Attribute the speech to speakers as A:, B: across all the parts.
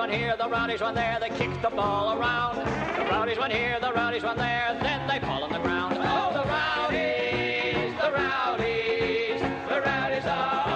A: one here, the Rowdies one there, they kick the ball around. The Rowdies one here, the Rowdies one there, then they fall on the ground. Oh, the Rowdies, the Rowdies, the Rowdies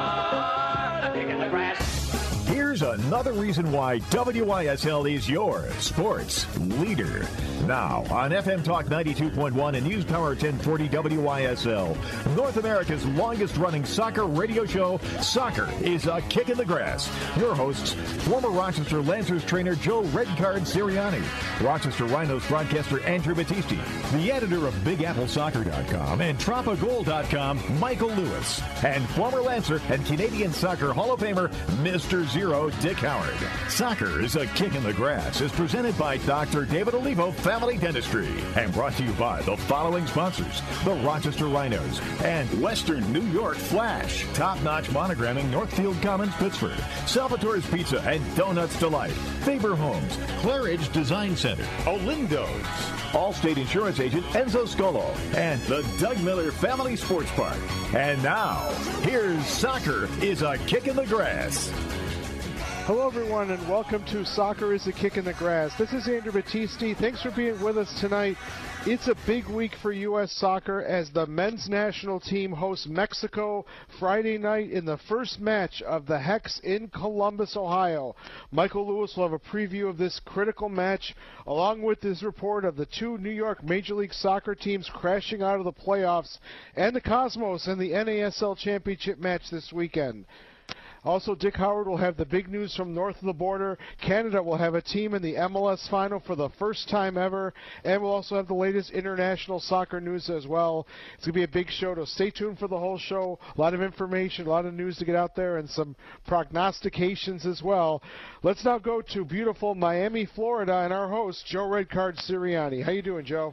A: are the kick in the grass.
B: Here's another reason why WYSL is your sports leader. Now, on FM Talk 92.1 and News Power 1040 WYSL, North America's longest-running soccer radio show, Soccer is a Kick in the Grass. Your hosts, former Rochester Lancers trainer Joe Redcard Sirianni, Rochester Rhinos broadcaster Andrew Battisti, the editor of BigAppleSoccer.com and TropaGold.com, Michael Lewis, and former Lancer and Canadian Soccer Hall of Famer, Mr. Zero, Dick Howard. Soccer is a Kick in the Grass is presented by Dr. David Olivo Family Dentistry and brought to you by the following sponsors: the Rochester Rhinos and Western New York Flash, top-notch monogramming, Northfield Commons, Pittsford, Salvatore's Pizza and Donuts Delight, Faber Homes, Claridge Design Center, Olindo's, Allstate Insurance Agent Enzo Scolo, and the Doug Miller Family Sports Park. And now, here's Soccer is a Kick in the Grass.
C: Hello, everyone, and welcome to Soccer is a Kick in the Grass. This is Andrew Battisti. Thanks for being with us tonight. It's a big week for U.S. soccer as the men's national team hosts Mexico Friday night in the first match of the Hex in Columbus, Ohio. Michael Lewis will have a preview of this critical match, along with his report of the two New York Major League Soccer teams crashing out of the playoffs and the Cosmos in the NASL Championship match this weekend. Also, Dick Howard will have the big news from north of the border. Canada will have a team in the MLS final for the first time ever. And we'll also have the latest international soccer news as well. It's going to be a big show, so stay tuned for the whole show. A lot of information, a lot of news to get out there, and some prognostications as well. Let's now go to beautiful Miami, Florida, and our host, Joe Redcard Sirianni. How you doing, Joe?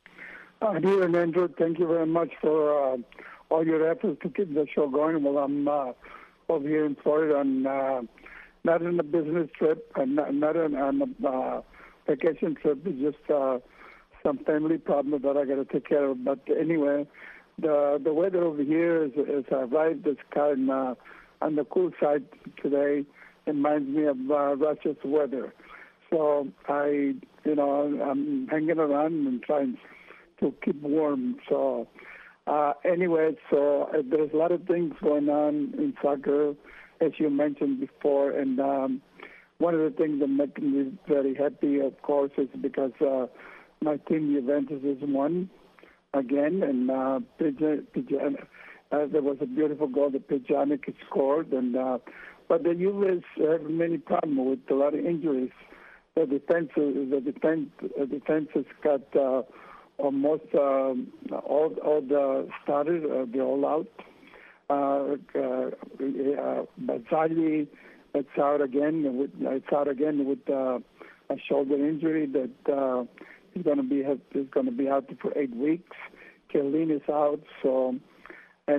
D: Dear Andrew, thank you very much for all your efforts to keep the show going. Well, I'm over here in Florida on not on a business trip, and not on a vacation trip. It's just some family problem that I got to take care of. But anyway, the weather over here is right. It's kind of on the cool side today. It reminds me of Rochester weather. So I'm hanging around and trying to keep warm. So. Anyway, so there's a lot of things going on in soccer, as you mentioned before, and one of the things that makes me very happy, of course, is because my team, Juventus, has won again, and there was a beautiful goal that Pjanic scored, and but the Juves have many problems with a lot of injuries. The defense has got. Almost all the starters, they're all out. Bazzagli, it's out again with a shoulder injury that he's going to be out for 8 weeks. Chiellini is out, so a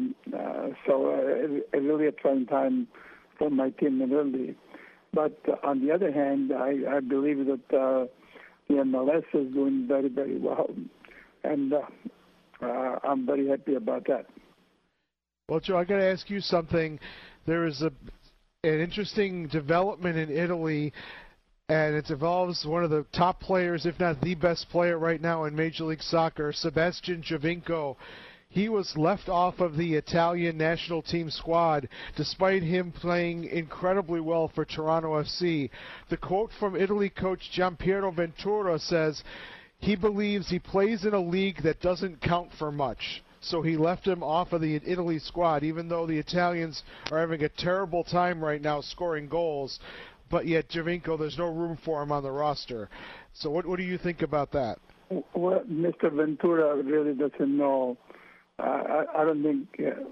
D: really a trying time for my team in Italy. But on the other hand, I believe that. The MLS is doing very, very well, and I'm very happy about that.
C: Well, Joe, I got to ask you something. There is an interesting development in Italy, and it involves one of the top players, if not the best player right now in Major League Soccer, Sebastian Giovinco. He was left off of the Italian national team squad despite him playing incredibly well for Toronto FC. The quote from Italy coach Gianpiero Ventura says, he believes he plays in a league that doesn't count for much. So he left him off of the Italy squad, even though the Italians are having a terrible time right now scoring goals. But yet Giovinco, there's no room for him on the roster. So what do you think about that?
D: Well, Mr. Ventura really doesn't know. I don't think,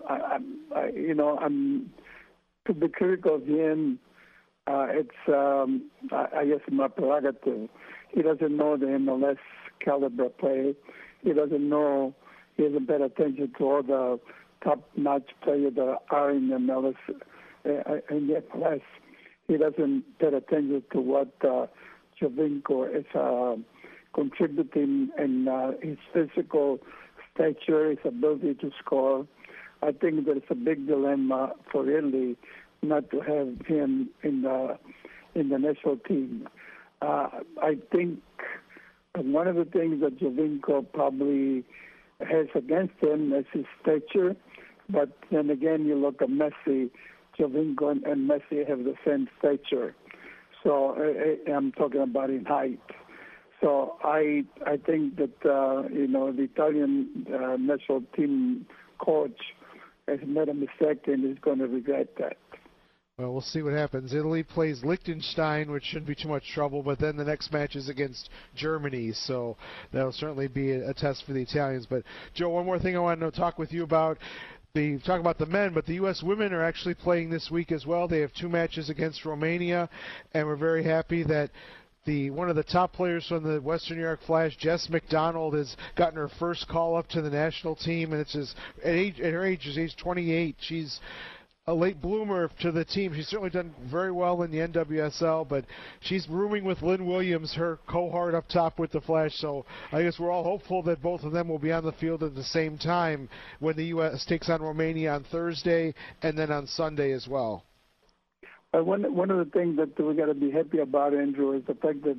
D: I'm to be critical of him, it's, I guess, my prerogative. He doesn't know the MLS caliber play. He doesn't know, he hasn't paid attention to all the top-notch players that are in the MLS, in the MLS. He doesn't pay attention to what Giovinco is contributing and his physical stature, his ability to score. I think there's a big dilemma for Italy not to have him in the national team. I think one of the things that Giovinco probably has against him is his stature, but then again, you look at Messi. Giovinco and Messi have the same stature. So I'm talking about in height. So I think that the Italian national team coach has made a mistake and is going to regret that.
C: Well, we'll see what happens. Italy plays Liechtenstein, which shouldn't be too much trouble, but then the next match is against Germany, so that'll certainly be a test for the Italians. But, Joe, one more thing I wanted to talk with you about. Talk about the men, but the U.S. women are actually playing this week as well. They have 2 matches against Romania, and we're very happy that one of the top players from the Western New York Flash, Jess McDonald, has gotten her first call up to the national team, and at her age, she's age 28. She's a late bloomer to the team. She's certainly done very well in the NWSL, but she's rooming with Lynn Williams, her cohort up top with the Flash. So I guess we're all hopeful that both of them will be on the field at the same time when the U.S. takes on Romania on Thursday and then on Sunday as well.
D: One of the things that we got to be happy about, Andrew, is the fact that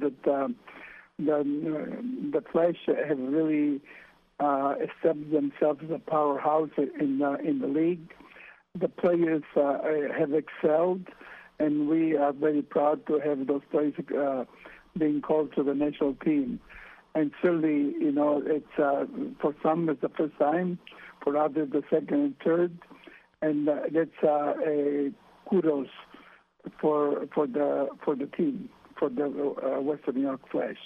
D: the Flash have really established themselves as a powerhouse in the league. The players have excelled, and we are very proud to have those players being called to the national team. And certainly, it's for some it's the first time, for others the second and third, and that's a kudos for the team, for the Western New York Flash.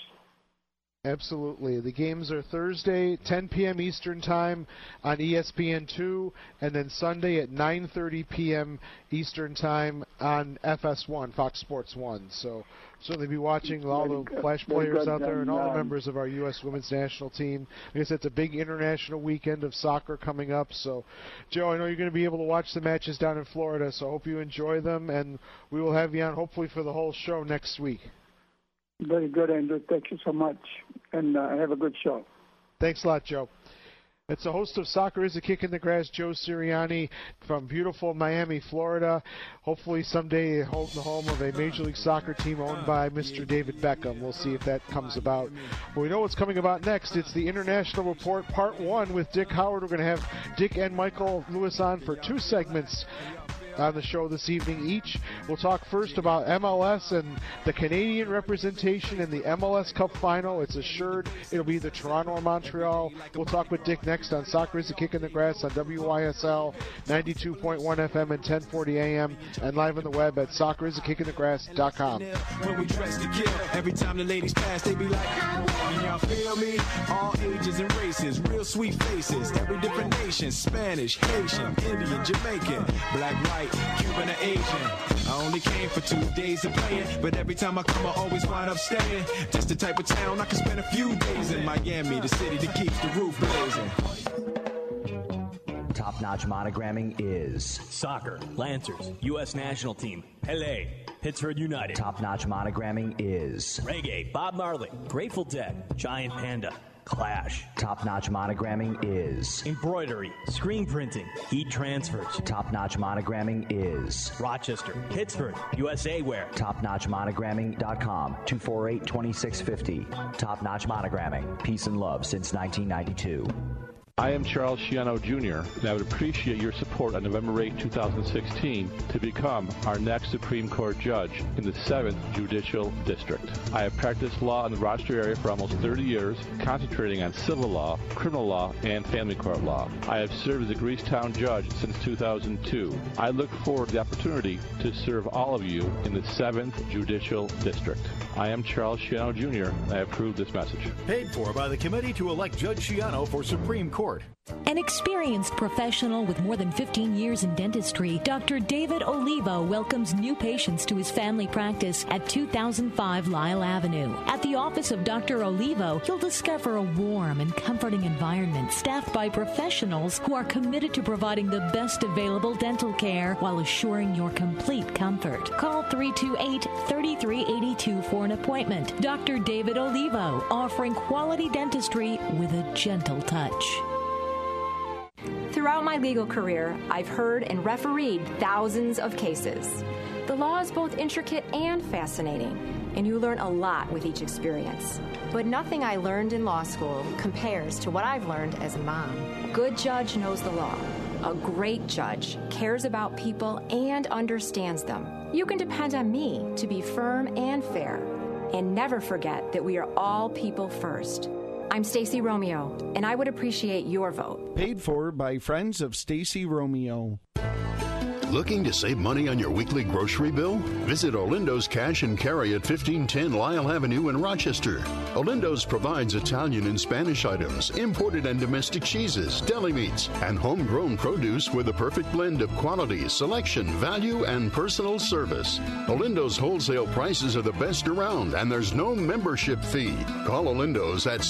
C: Absolutely. The games are Thursday, 10 p.m. Eastern Time on ESPN2, and then Sunday at 9:30 p.m. Eastern Time on FS1, Fox Sports 1. So certainly be watching all the Flash players out there and all the members of our U.S. women's national team. I guess it's a big international weekend of soccer coming up. So, Joe, I know you're going to be able to watch the matches down in Florida, so I hope you enjoy them, and we will have you on hopefully for the whole show next week.
D: Very good, Andrew. Thank you so much, and have a good show.
C: Thanks a lot, Joe. It's the host of Soccer is a Kick in the Grass, Joe Sirianni from beautiful Miami, Florida. Hopefully someday the home of a Major League Soccer team owned by Mr. David Beckham. We'll see if that comes about. But we know what's coming about next. It's the International Report Part 1 with Dick Howard. We're going to have Dick and Michael Lewis on for 2 segments on the show this evening each. We'll talk first about MLS and the Canadian representation in the MLS Cup final. It's assured it'll be the Toronto or Montreal. We'll talk with Dick next on Soccer is a Kick in the Grass on WYSL 92.1 FM and 1040 AM and live on the web at soccerisakickinthegrass.com.
E: When we dress to kill, every time the ladies pass, they be like, can y'all feel me? All ages and races, real sweet faces, every different nation, Spanish, Haitian, Indian, Jamaican, black, white, Cuban or Asian. I only came for 2 days of playing, but every time I come I always wind up staying. Just the type of town I can spend a few days in. Miami, the city that keeps the roof blazing.
F: Top-notch monogramming is
G: soccer, Lancers, U.S. national team, Pele, Pittsburgh United.
F: Top-notch monogramming is
G: reggae, Bob Marley, Grateful Dead, Giant Panda, Clash.
F: Top-notch monogramming is
G: embroidery, screen printing, heat transfers.
F: Top-notch monogramming is
G: Rochester, Pittsburgh, USA Wear.
F: TopNotchMonogramming.com, 248-2650. Top-notch monogramming, peace and love since 1992.
H: I am Charles Schiano Jr., and I would appreciate your support on November 8, 2016 to become our next Supreme Court judge in the 7th Judicial District. I have practiced law in the Rochester area for almost 30 years, concentrating on civil law, criminal law, and family court law. I have served as a Greecetown judge since 2002. I look forward to the opportunity to serve all of you in the 7th Judicial District. I am Charles Schiano Jr., and I approve this message.
B: Paid for by the Committee to elect Judge Schiano for Supreme Court.
I: An experienced professional with more than 15 years in dentistry, Dr. David Olivo welcomes new patients to his family practice at 2005 Lyle Avenue. At the office of Dr. Olivo, you'll discover a warm and comforting environment staffed by professionals who are committed to providing the best available dental care while assuring your complete comfort. Call 328-3382 for an appointment. Dr. David Olivo, offering quality dentistry with a gentle touch.
J: Throughout my legal career, I've heard and refereed thousands of cases. The law is both intricate and fascinating, and you learn a lot with each experience. But nothing I learned in law school compares to what I've learned as a mom. A good judge knows the law. A great judge cares about people and understands them. You can depend on me to be firm and fair. And never forget that we are all people first. I'm Stacey Romeo, and I would appreciate your vote.
K: Paid for by Friends of Stacey Romeo.
L: Looking to save money on your weekly grocery bill? Visit Olindo's Cash and Carry at 1510 Lyle Avenue in Rochester. Olindo's provides Italian and Spanish items, imported and domestic cheeses, deli meats, and homegrown produce with a perfect blend of quality, selection, value, and personal service. Olindo's wholesale prices are the best around, and there's no membership fee. Call Olindo's at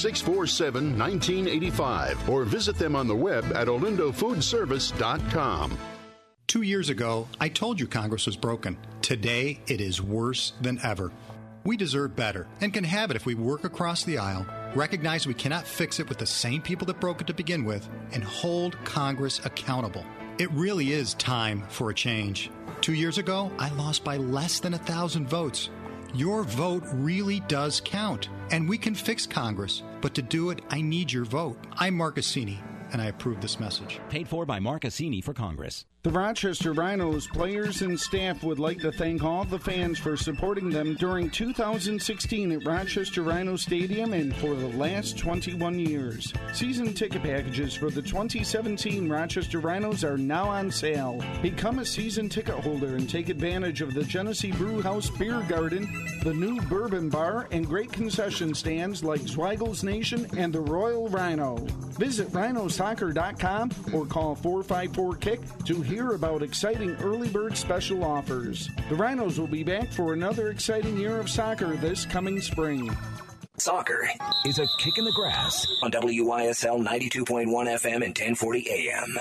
L: 647-1985 or visit them on the web at olindofoodservice.com.
M: 2 years ago, I told you Congress was broken. Today, it is worse than ever. We deserve better and can have it if we work across the aisle, recognize we cannot fix it with the same people that broke it to begin with, and hold Congress accountable. It really is time for a change. 2 years ago, I lost by less than 1,000 votes. Your vote really does count, and we can fix Congress. But to do it, I need your vote. I'm Mark Assini, and I approve this message.
N: Paid for by Mark Assini for Congress.
K: The Rochester Rhinos players and staff would like to thank all the fans for supporting them during 2016 at Rochester Rhino Stadium and for the last 21 years. Season ticket packages for the 2017 Rochester Rhinos are now on sale. Become a season ticket holder and take advantage of the Genesee Brew House Beer Garden, the new Bourbon Bar, and great concession stands like Zweigel's Nation and the Royal Rhino. Visit rhinosoccer.com or call 454-KICK to hear about exciting early bird special offers. The Rhinos will be back for another exciting year of soccer this coming spring.
O: Soccer is a kick in the grass on WYSL 92.1 FM and 1040 AM.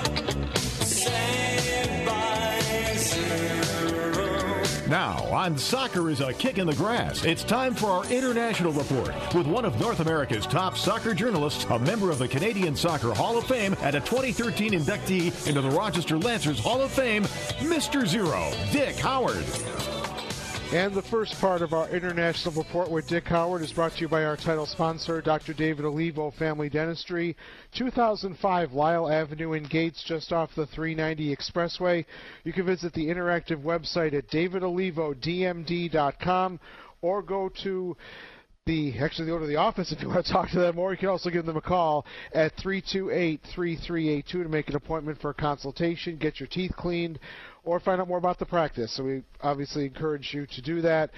B: Now, on Soccer is a Kick in the Grass, it's time for our international report with one of North America's top soccer journalists, a member of the Canadian Soccer Hall of Fame, and a 2013 inductee into the Rochester Lancers Hall of Fame, Mr. Zero, Dick Howard.
C: And the first part of our international report with Dick Howard is brought to you by our title sponsor, Dr. David Olivo Family Dentistry, 2005 Lyle Avenue in Gates, just off the 390 Expressway. You can visit the interactive website at davidolivodmd.com or go to go to the office if you want to talk to them, or you can also give them a call at 328-3382 to make an appointment for a consultation, get your teeth cleaned, or find out more about the practice. So we obviously encourage you to do that.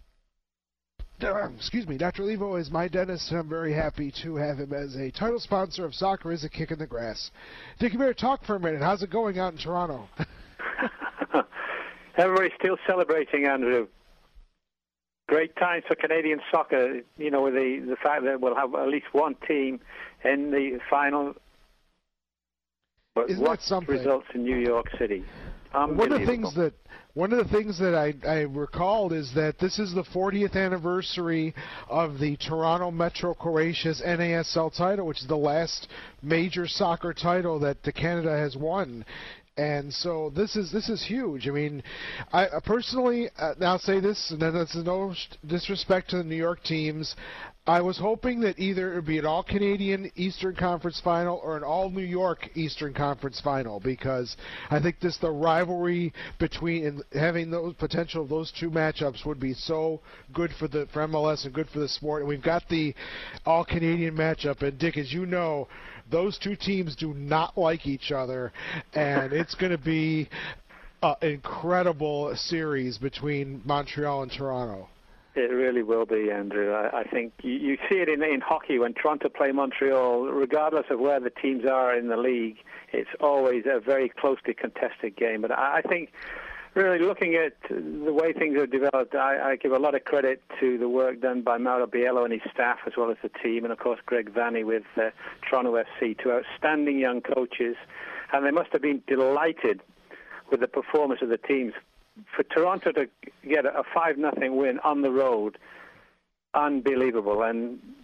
C: Dr. Olivo is my dentist, and I'm very happy to have him as a title sponsor of Soccer is a Kick in the Grass. Dick, you better talk for a minute. How's it going out in Toronto?
P: Everybody's still celebrating, Andrew. Great times for Canadian soccer, you know, with the fact that we'll have at least one team in the final. But
C: Isn't
P: what
C: that something?
P: Results in New York City?
C: One of the things that I recalled is that this is the 40th anniversary of the Toronto Metro Croatia's NASL title, which is the last major soccer title that Canada has won. And so this is huge. I mean, I personally, I'll say this, and that's no disrespect to the New York teams. I was hoping that either it would be an all-Canadian Eastern Conference final or an all-New York Eastern Conference final, because I think the rivalry between and having those potential of those two matchups would be so good for MLS and good for the sport. And we've got the all-Canadian matchup. And Dick, as you know, those two teams do not like each other, and it's going to be an incredible series between Montreal and Toronto.
P: It really will be, Andrew. I think you see it in hockey when Toronto play Montreal, regardless of where the teams are in the league, it's always a very closely contested game. But I think really looking at the way things have developed, I give a lot of credit to the work done by Mauro Biello and his staff, as well as the team, and of course Greg Vanny with Toronto FC, two outstanding young coaches, and they must have been delighted with the performance of the teams. For Toronto to get a 5-0 win on the road, unbelievable, and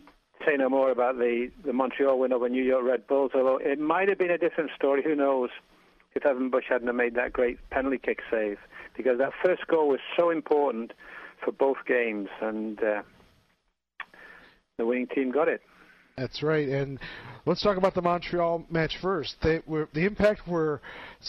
P: say no more about the Montreal win over New York Red Bulls, although it might have been a different story. Who knows if Evan Bush hadn't have made that great penalty kick save, because that first goal was so important for both games, and the winning team got it.
C: That's right, and let's talk about the Montreal match first. The Impact were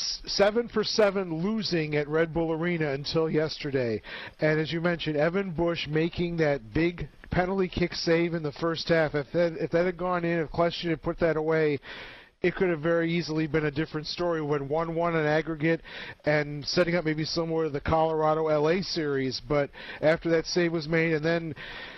C: 7 for 7 losing at Red Bull Arena until yesterday, and as you mentioned, Evan Bush making that big penalty kick save in the first half. If that had gone in, if Kleshny had put that away, it could have very easily been a different story when 1-1 in aggregate and setting up maybe similar to the Colorado-LA series. But after that save was made, and then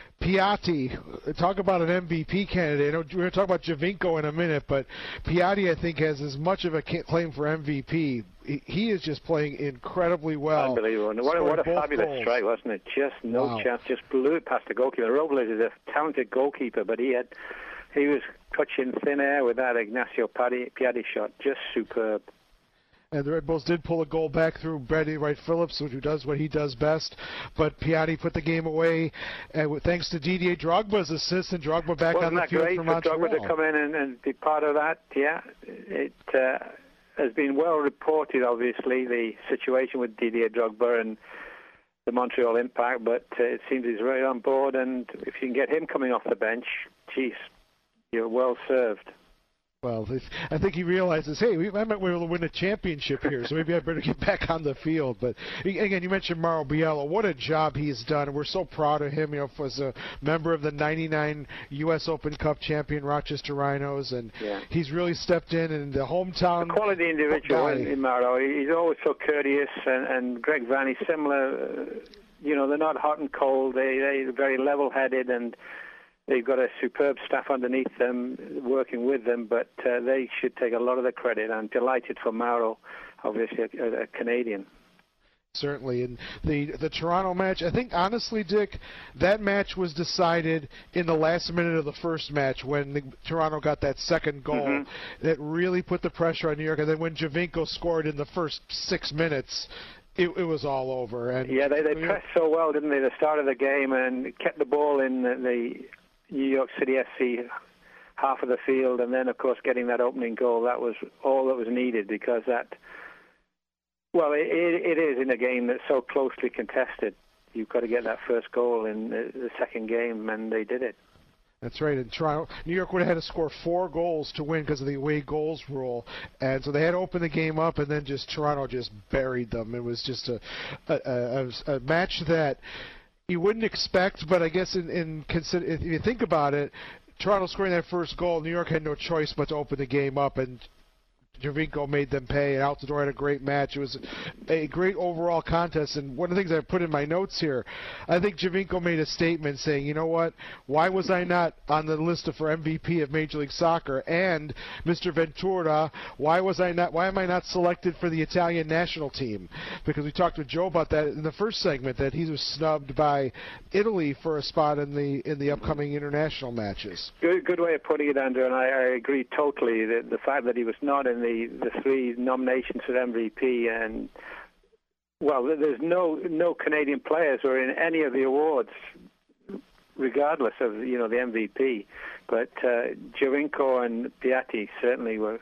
C: Piatti, talk about an MVP candidate. We're going to talk about Giovinco in a minute, but Piatti, I think, has as much of a claim for MVP. He is just playing incredibly well.
P: Unbelievable. And what a fabulous strike, wasn't it? Just no chance, just blew it past the goalkeeper. Robles is a talented goalkeeper, but he was clutching thin air with that Ignacio Piatti shot. Just superb.
C: And the Red Bulls did pull a goal back through Brady Wright-Phillips, who does what he does best. But Piatti put the game away, and thanks to Didier Drogba's assist, and Drogba back on the field for Montreal.
P: Wasn't that great for Drogba to come in and be part of that? Yeah, it has been well reported, obviously, the situation with Didier Drogba and the Montreal Impact, but it seems he's right on board, and if you can get him coming off the bench, geez, you're well served.
C: Well, I think he realizes, hey, I might be able to win a championship here, so maybe I better get back on the field. But again, you mentioned Mauro Biello. What a job he's done, and we're so proud of him. As a member of the '99 U.S. Open Cup champion Rochester Rhinos, and he's really stepped in the hometown.
P: A quality individual in Mauro. He's always so courteous, and Greg Vanney similar. They're not hot and cold. They're very level-headed, and they've got a superb staff underneath them working with them, but they should take a lot of the credit. I'm delighted for Mauro, obviously a Canadian.
C: Certainly. And the Toronto match, I think, honestly, Dick, that match was decided in the last minute of the first match when Toronto got that second goal that really put the pressure on New York. And then when Giovinco scored in the first 6 minutes, it was all over. And
P: they pressed so well, didn't they, the start of the game, and kept the ball in the New York City FC half of the field, and then, of course, getting that opening goal. That was all that was needed, because it is in a game that's so closely contested. You've got to get that first goal in the second game, and they did it.
C: That's right. In Toronto, New York would have had to score 4 goals to win because of the away goals rule, and so they had to open the game up, and then Toronto just buried them. It was just a match that you wouldn't expect, but I guess if you think about it, Toronto scoring that first goal, New York had no choice but to open the game up, and Giovinco made them pay, and Altidore had a great match. It was a great overall contest, and one of the things I put in my notes here, I think Giovinco made a statement saying, you know what, why was I not on the list for MVP of Major League Soccer? And Mr. Ventura, why am I not selected for the Italian national team? Because we talked with Joe about that in the first segment, that he was snubbed by Italy for a spot in the upcoming international matches.
P: Good way of putting it, Andrew, and I agree totally. The fact that he was not in the 3 nominations for MVP, and there's no Canadian players who are in any of the awards, regardless of the MVP. But Giovinco and Piatti certainly were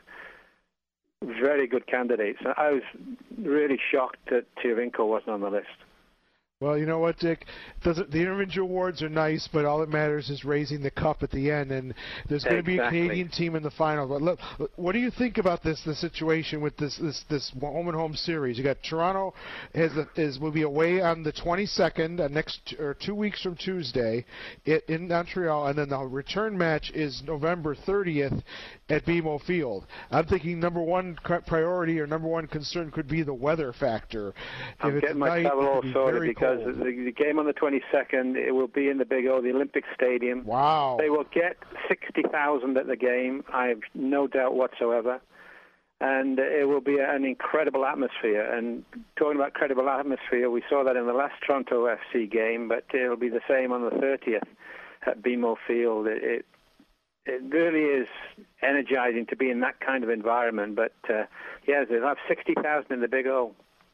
P: very good candidates. I was really shocked that Giovinco wasn't on the list.
C: Well, you know what, Dick? The individual awards are nice, but all that matters is raising the cup at the end, and there's going to be a Canadian team in the final. But look, what do you think about the situation with this home-and-home series? You got Toronto will be away on the 22nd, 2 weeks from Tuesday, in Montreal, and then the return match is November 30th at BMO Field. I'm thinking number one priority or number one concern could be the weather factor.
P: I'm getting my travel all sorted because the game on the 22nd, it will be in the Big O, the Olympic Stadium.
C: Wow.
P: They will get 60,000 at the game, I have no doubt whatsoever. And it will be an incredible atmosphere. And talking about credible atmosphere, we saw that in the last Toronto FC game, but it'll be the same on the 30th at BMO Field. It really is energizing to be in that kind of environment. But, they'll have 60,000 in the Big O.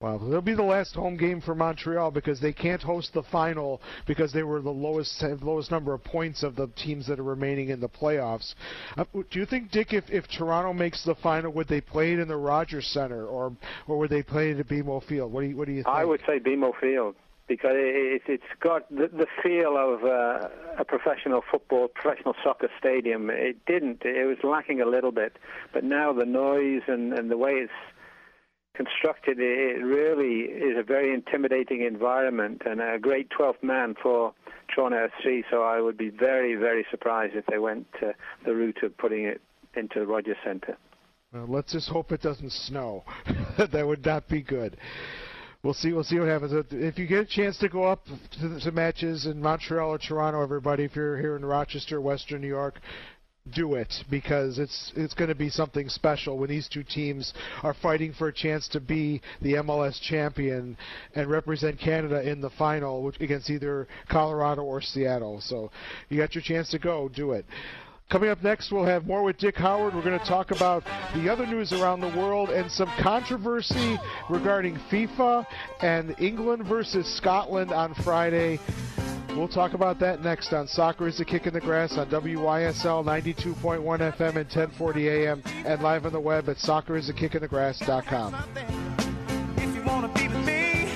C: Well, it'll be the last home game for Montreal because they can't host the final because they were the lowest number of points of the teams that are remaining in the playoffs. Do you think, Dick, if Toronto makes the final, would they play it in the Rogers Center or would they play it at BMO Field? What do you think?
P: I would say BMO Field because it's got the feel of a professional soccer stadium. It was lacking a little bit, but now the noise and the way it's constructed, it really is a very intimidating environment and a great 12th man for Toronto FC, so I would be very, very surprised if they went the route of putting it into the Rogers Centre.
C: Well, let's just hope it doesn't snow. That would not be good. We'll see what happens. If you get a chance to go up to matches in Montreal or Toronto, everybody, if you're here in Rochester, Western New York, do it, because it's going to be something special when these two teams are fighting for a chance to be the MLS champion and represent Canada in the final against either Colorado or Seattle. So you got your chance to go. Do it. Coming up next, we'll have more with Dick Howard. We're going to talk about the other news around the world and some controversy regarding FIFA and England versus Scotland on Friday. We'll talk about that next on Soccer is a Kick in the Grass on WYSL 92.1 FM and 1040 AM and live on the web at soccerisaKickinthegrass.com.
E: If you want to be with me,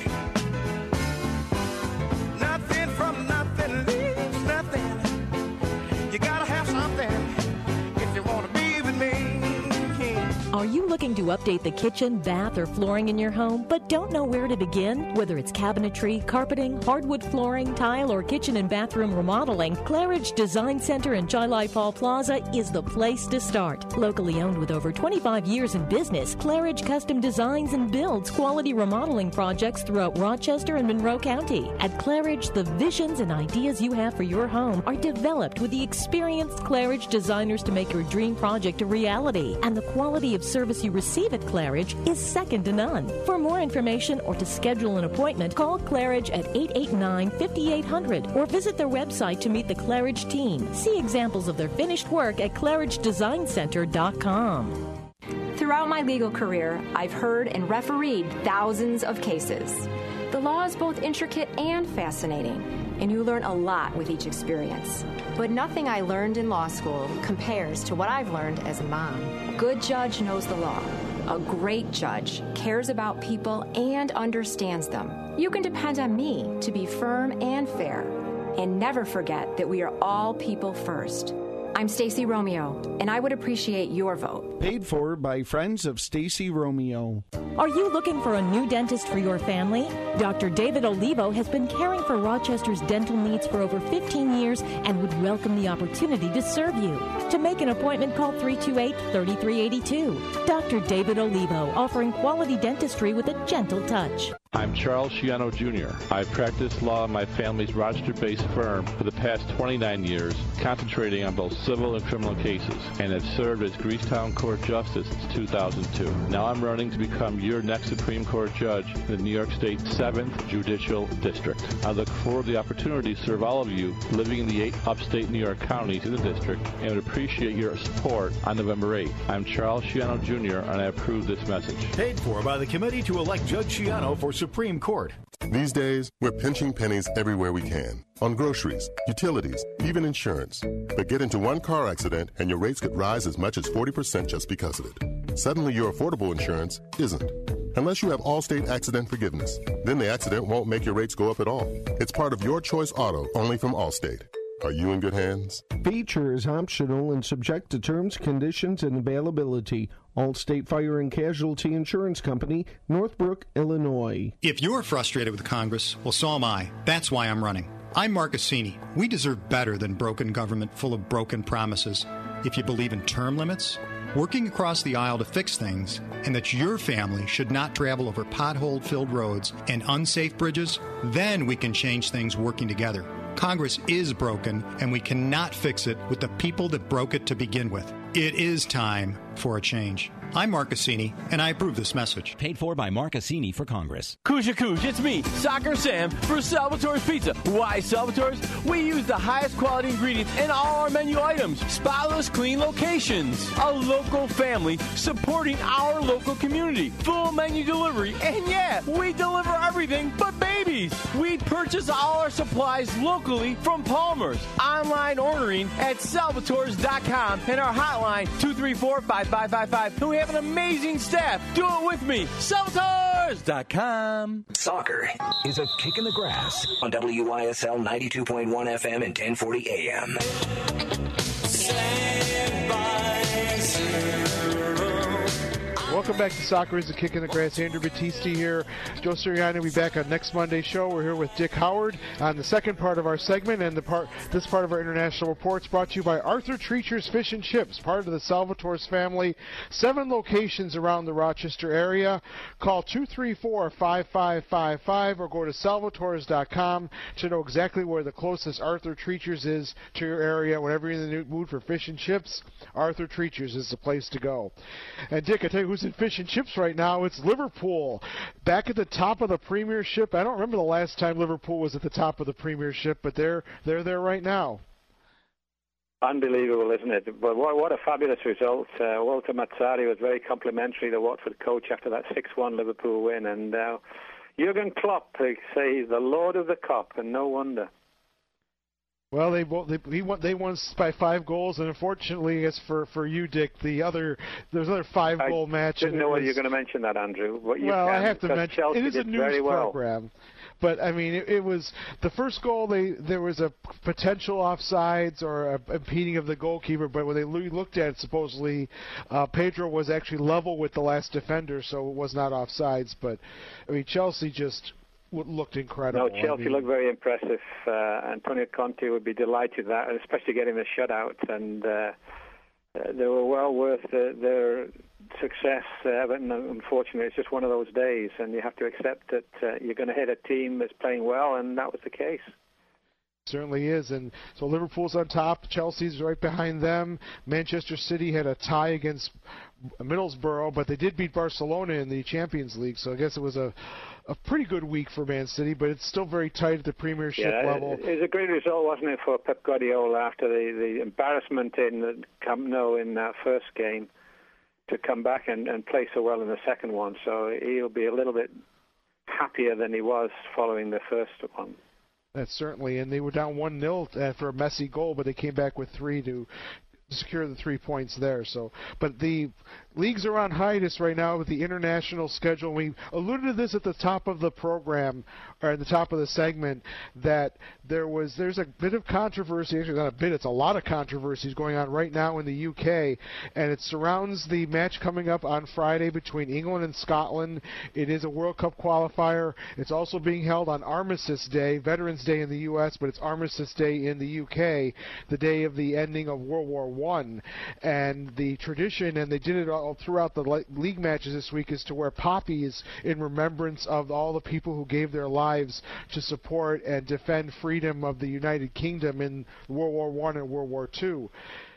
E: nothing from nothing leaves nothing. You gotta have something if you want to be with me.
I: Are you looking to update the kitchen, bath, or flooring in your home, but don't know where to begin? Whether it's cabinetry, carpeting, hardwood flooring, tile, or kitchen and bathroom remodeling, Claridge Design Center in Chai Lai Paul Plaza is the place to start. Locally owned with over 25 years in business, Claridge custom designs and builds quality remodeling projects throughout Rochester and Monroe County. At Claridge, the visions and ideas you have for your home are developed with the experienced Claridge designers to make your dream project a reality, and the quality of service you receive at Claridge is second to none. For more information or to schedule an appointment, call Claridge at 889-5800 or visit their website to meet the Claridge team. See examples of their finished work at ClaridgeDesignCenter.com.
J: Throughout my legal career, I've heard and refereed thousands of cases. The law is both intricate and fascinating, and you learn a lot with each experience. But nothing I learned in law school compares to what I've learned as a mom. A good judge knows the law. A great judge cares about people and understands them. You can depend on me to be firm and fair. And never forget that we are all people first. I'm Stacey Romeo, and I would appreciate your vote.
K: Paid for by Friends of Stacey Romeo.
I: Are you looking for a new dentist for your family? Dr. David Olivo has been caring for Rochester's dental needs for over 15 years and would welcome the opportunity to serve you. To make an appointment, call 328-3382. Dr. David Olivo, offering quality dentistry with a gentle touch.
H: I'm Charles Sciano Jr. I've practiced law in my family's Rochester-based firm for the past 29 years, concentrating on both civil and criminal cases, and have served as Greasetown Court Justice since 2002. Now I'm running to become your next Supreme Court Judge in the New York State 7th Judicial District. I look forward to the opportunity to serve all of you living in the 8 upstate New York counties in the district, and would appreciate your support on November 8th. I'm Charles Sciano Jr., and I approve this message.
B: Paid for by the committee to elect Judge Sciano for Supreme Court.
Q: These days, we're pinching pennies everywhere we can. On groceries, utilities, even insurance. But get into one car accident and your rates could rise as much as 40% just because of it. Suddenly, your affordable insurance isn't. Unless you have Allstate Accident Forgiveness. Then the accident won't make your rates go up at all. It's part of Your Choice Auto, only from Allstate. Are you in good hands?
K: Feature is optional and subject to terms, conditions, and availability. Allstate Fire and Casualty Insurance Company, Northbrook, Illinois.
M: If you're frustrated with Congress, well, so am I. That's why I'm running. I'm Mark Cassini. We deserve better than broken government full of broken promises. If you believe in term limits, working across the aisle to fix things, and that your family should not travel over pothole-filled roads and unsafe bridges, then we can change things working together. Congress is broken, and we cannot fix it with the people that broke it to begin with. It is time for a change. I'm Mark Cassini, and I approve this message.
N: Paid for by Mark Cassini for Congress.
G: Kuj, it's me, Soccer Sam, for Salvatore's Pizza. Why Salvatore's? We use the highest quality ingredients in all our menu items. Spotless, clean locations. A local family supporting our local community. Full menu delivery. And yeah, we deliver everything but babies. We purchase all our supplies locally from Palmer's. Online ordering at salvatores.com and our hotline 234-5555. And we have an amazing staff. Do it with me. Salvatores.com.
O: Soccer is a kick in the grass on WYSL 92.1 FM and 1040 AM.
C: Welcome back to Soccer is a Kick in the Grass. Andrew Battisti here. Joe Sirianni will be back on next Monday's show. We're here with Dick Howard on the second part of our segment, and this part of our international reports brought to you by Arthur Treacher's Fish and Chips, part of the Salvatore's family. 7 locations around the Rochester area. Call 234-5555 or go to salvatores.com to know exactly where the closest Arthur Treacher's is to your area. Whenever you're in the mood for fish and chips, Arthur Treacher's is the place to go. And Dick, I tell you who's in fish and chips right now. It's Liverpool, back at the top of the Premiership. I don't remember the last time Liverpool was at the top of the Premiership, but they're there right now.
P: Unbelievable, isn't it? But what a fabulous result. Walter Mazzarri was very complimentary, the Watford coach, after that 6-1 Liverpool win. And Jurgen Klopp, they say he's the Lord of the Cup, and no wonder.
C: Well, they won by 5 goals, and unfortunately, as for you, Dick, there's another 5-goal match.
P: I didn't know whether you're going to mention that, Andrew.
C: I have to mention
P: Chelsea
C: it is a news program. But, I mean, it was the first goal, there was a potential offsides or a impeding of the goalkeeper, but when they looked at it, supposedly Pedro was actually level with the last defender, so it was not offsides. But, I mean, Chelsea just looked incredible.
P: No, Chelsea looked very impressive. Antonio Conte would be delighted with that, especially getting the shutout. And they were well worth their success. Everton, unfortunately, it's just one of those days, and you have to accept that you're going to hit a team that's playing well, and that was the case.
C: Certainly is. And so Liverpool's on top. Chelsea's right behind them. Manchester City had a tie against Middlesbrough, but they did beat Barcelona in the Champions League, so I guess it was a pretty good week for Man City, but it's still very tight at the Premiership level.
P: It was a great result, wasn't it, for Pep Guardiola after the embarrassment in the Camp Nou in that first game, to come back and play so well in the second one. So he'll be a little bit happier than he was following the first one.
C: That's certainly, and they were down 1-0 for a messy goal, but they came back with 3 to secure the 3 points there. So, but the leagues are on hiatus right now with the international schedule. We alluded to this at the top of the program, or at the top of the segment, that there's a bit of controversy. Actually, not a bit; it's a lot of controversies going on right now in the UK, and it surrounds the match coming up on Friday between England and Scotland. It is a World Cup qualifier. It's also being held on Armistice Day, Veterans Day in the U.S., but it's Armistice Day in the UK, the day of the ending of World War I. And the tradition, and they did it all throughout the league matches this week, is to wear poppies in remembrance of all the people who gave their lives to support and defend freedom of the United Kingdom in World War I and World War II.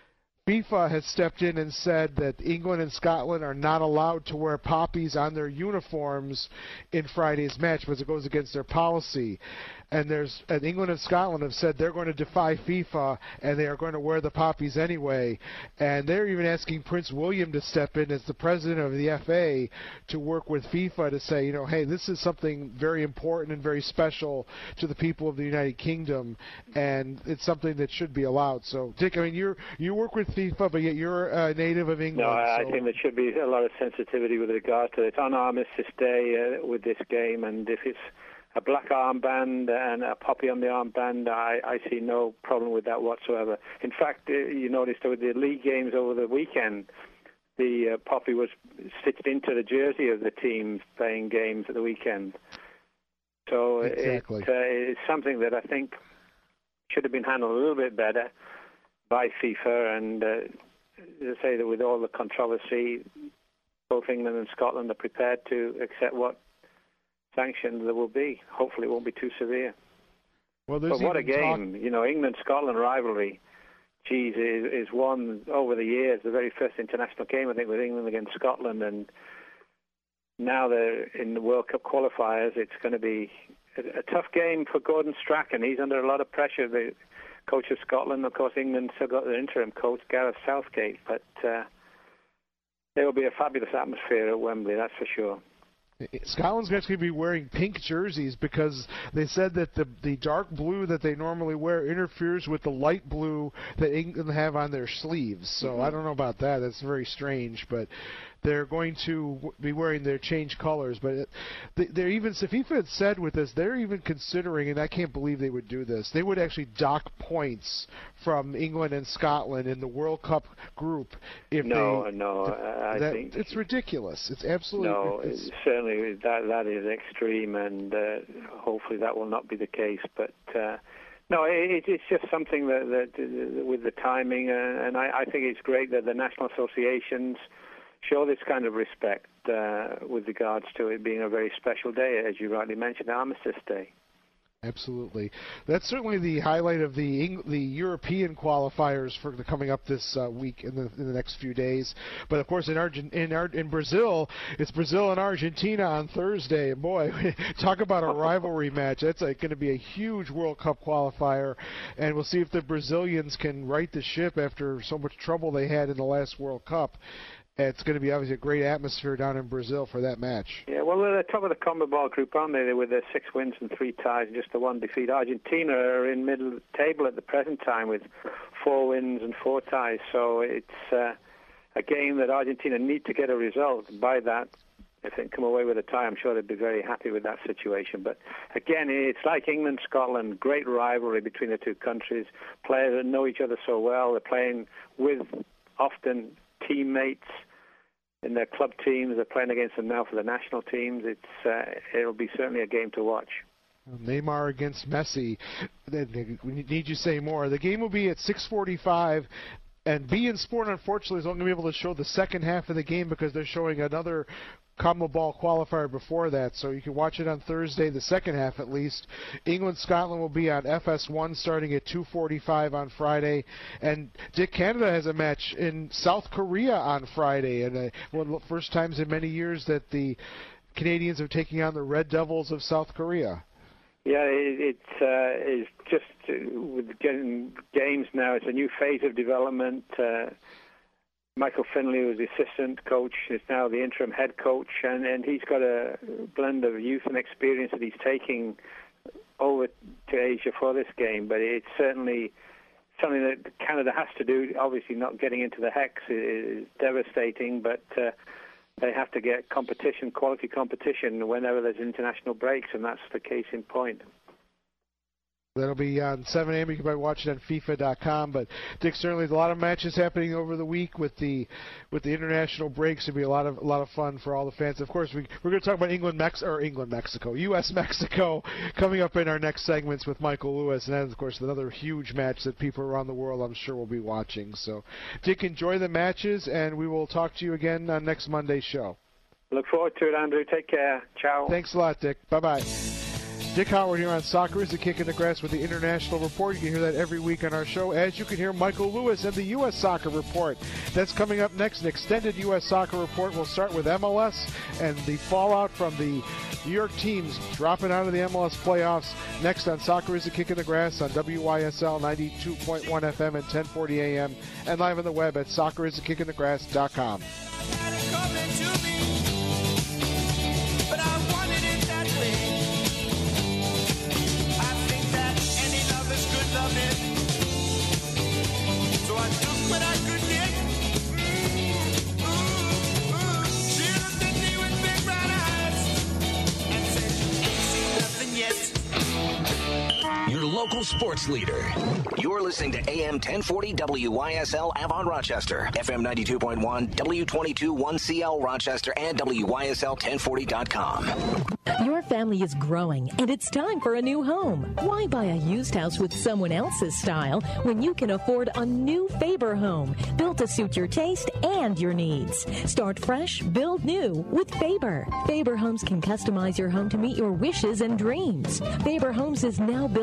C: FIFA has stepped in and said that England and Scotland are not allowed to wear poppies on their uniforms in Friday's match because it goes against their policy. And England and Scotland have said they're going to defy FIFA and they are going to wear the poppies anyway. And they're even asking Prince William to step in as the president of the FA to work with FIFA to say, hey, this is something very important and very special to the people of the United Kingdom, and it's something that should be allowed. So, Dick, I mean, you work with FIFA, but yet you're a native of England.
P: No, I think there should be a lot of sensitivity with regard to it. It's on Armistice Day with this game, and if it's a black armband and a poppy on the armband, I see no problem with that whatsoever. In fact, you noticed with the league games over the weekend, the poppy was stitched into the jersey of the team playing games at the weekend. So exactly. It's something that I think should have been handled a little bit better by FIFA, and to say that with all the controversy, both England and Scotland are prepared to accept what sanctions there will be. Hopefully it won't be too severe.
C: Well,
P: but what a game. England-Scotland rivalry. is won over the years. The very first international game, I think, with England against Scotland, and now they're in the World Cup qualifiers. It's going to be a tough game for Gordon Strachan. He's under a lot of pressure. The coach of Scotland, of course, England still got their interim coach, Gareth Southgate, but there will be a fabulous atmosphere at Wembley, that's for sure.
C: Scotland's going to be wearing pink jerseys because they said that the dark blue that they normally wear interferes with the light blue that England have on their sleeves. So I don't know about that. That's very strange, but they're going to be wearing their changed colors. But they're even, FIFA had said with this, they're even considering, and I can't believe they would do this, they would actually dock points from England and Scotland in the World Cup group. If
P: I think
C: it's ridiculous. It's absolutely ridiculous.
P: Certainly that is extreme, and hopefully that will not be the case. But no, it's just something that with the timing, and I think it's great that the national associations show this kind of respect with regards to it being a very special day, as you rightly mentioned, Armistice Day.
C: Absolutely. That's certainly the highlight of the European qualifiers for coming up this week in the next few days. But of course, in Brazil, it's Brazil and Argentina on Thursday. And boy, talk about a rivalry match. That's going to be a huge World Cup qualifier, and we'll see if the Brazilians can right the ship after so much trouble they had in the last World Cup. It's going to be obviously a great atmosphere down in Brazil for that match.
P: Yeah, well, they're the top of the CONMEBOL group, aren't they? They're with their 6 wins and 3 ties and just the 1 defeat. Argentina are in middle of the table at the present time with 4 wins and 4 ties. So it's a game that Argentina need to get a result. By that, if they come away with a tie, I'm sure they'd be very happy with that situation. But again, it's like England, Scotland, great rivalry between the two countries. Players that know each other so well. They're playing with often teammates in their club teams. They're playing against them now for the national teams. It'll be certainly a game to watch.
C: Neymar against Messi. We need you to say more. The game will be at 6:45. And beIN Sport, unfortunately, is only going to be able to show the second half of the game because they're showing another CONMEBOL qualifier before that. So you can watch it on Thursday, the second half at least. England-Scotland will be on FS1 starting at 2:45 on Friday. And Dick, Canada has a match in South Korea on Friday. And one of the first times in many years that the Canadians are taking on the Red Devils of South Korea.
P: Yeah, it's just with getting games now, it's a new phase of development. Michael Finley, who's the assistant coach, is now the interim head coach, and he's got a blend of youth and experience that he's taking over to Asia for this game. But it's certainly something that Canada has to do. Obviously, not getting into the hex is devastating, but they have to get competition, quality competition, whenever there's international breaks, and that's the case in point.
C: That'll be on 7 a.m. You can probably watch it on FIFA.com. But Dick, certainly there's a lot of matches happening over the week with the international breaks. It'll be a lot of fun for all the fans. Of course, we're going to talk about Mexico, U.S. Mexico coming up in our next segments with Michael Lewis, and then of course another huge match that people around the world I'm sure will be watching. So, Dick, enjoy the matches, and we will talk to you again on next Monday's show.
P: Look forward to it, Andrew. Take care. Ciao.
C: Thanks a lot, Dick. Bye-bye. Dick Howard here on Soccer is the Kick in the Grass with the International Report. You can hear that every week on our show, as you can hear Michael Lewis and the U.S. Soccer Report. That's coming up next. An extended U.S. Soccer Report will start with MLS and the fallout from the New York teams dropping out of the MLS playoffs. Next on Soccer is the Kick in the Grass on WYSL 92.1 FM and 1040 AM, and live on the web at socceristhekickinthegrass.com.
O: Your local sports leader. You're listening to AM 1040 WYSL Avon Rochester, FM 92.1, W22 1CL Rochester, and WYSL1040.com.
I: Your family is growing, and it's time for a new home. Why buy a used house with someone else's style when you can afford a new Faber home built to suit your taste and your needs? Start fresh, build new with Faber. Faber Homes can customize your home to meet your wishes and dreams. Faber Homes is now building in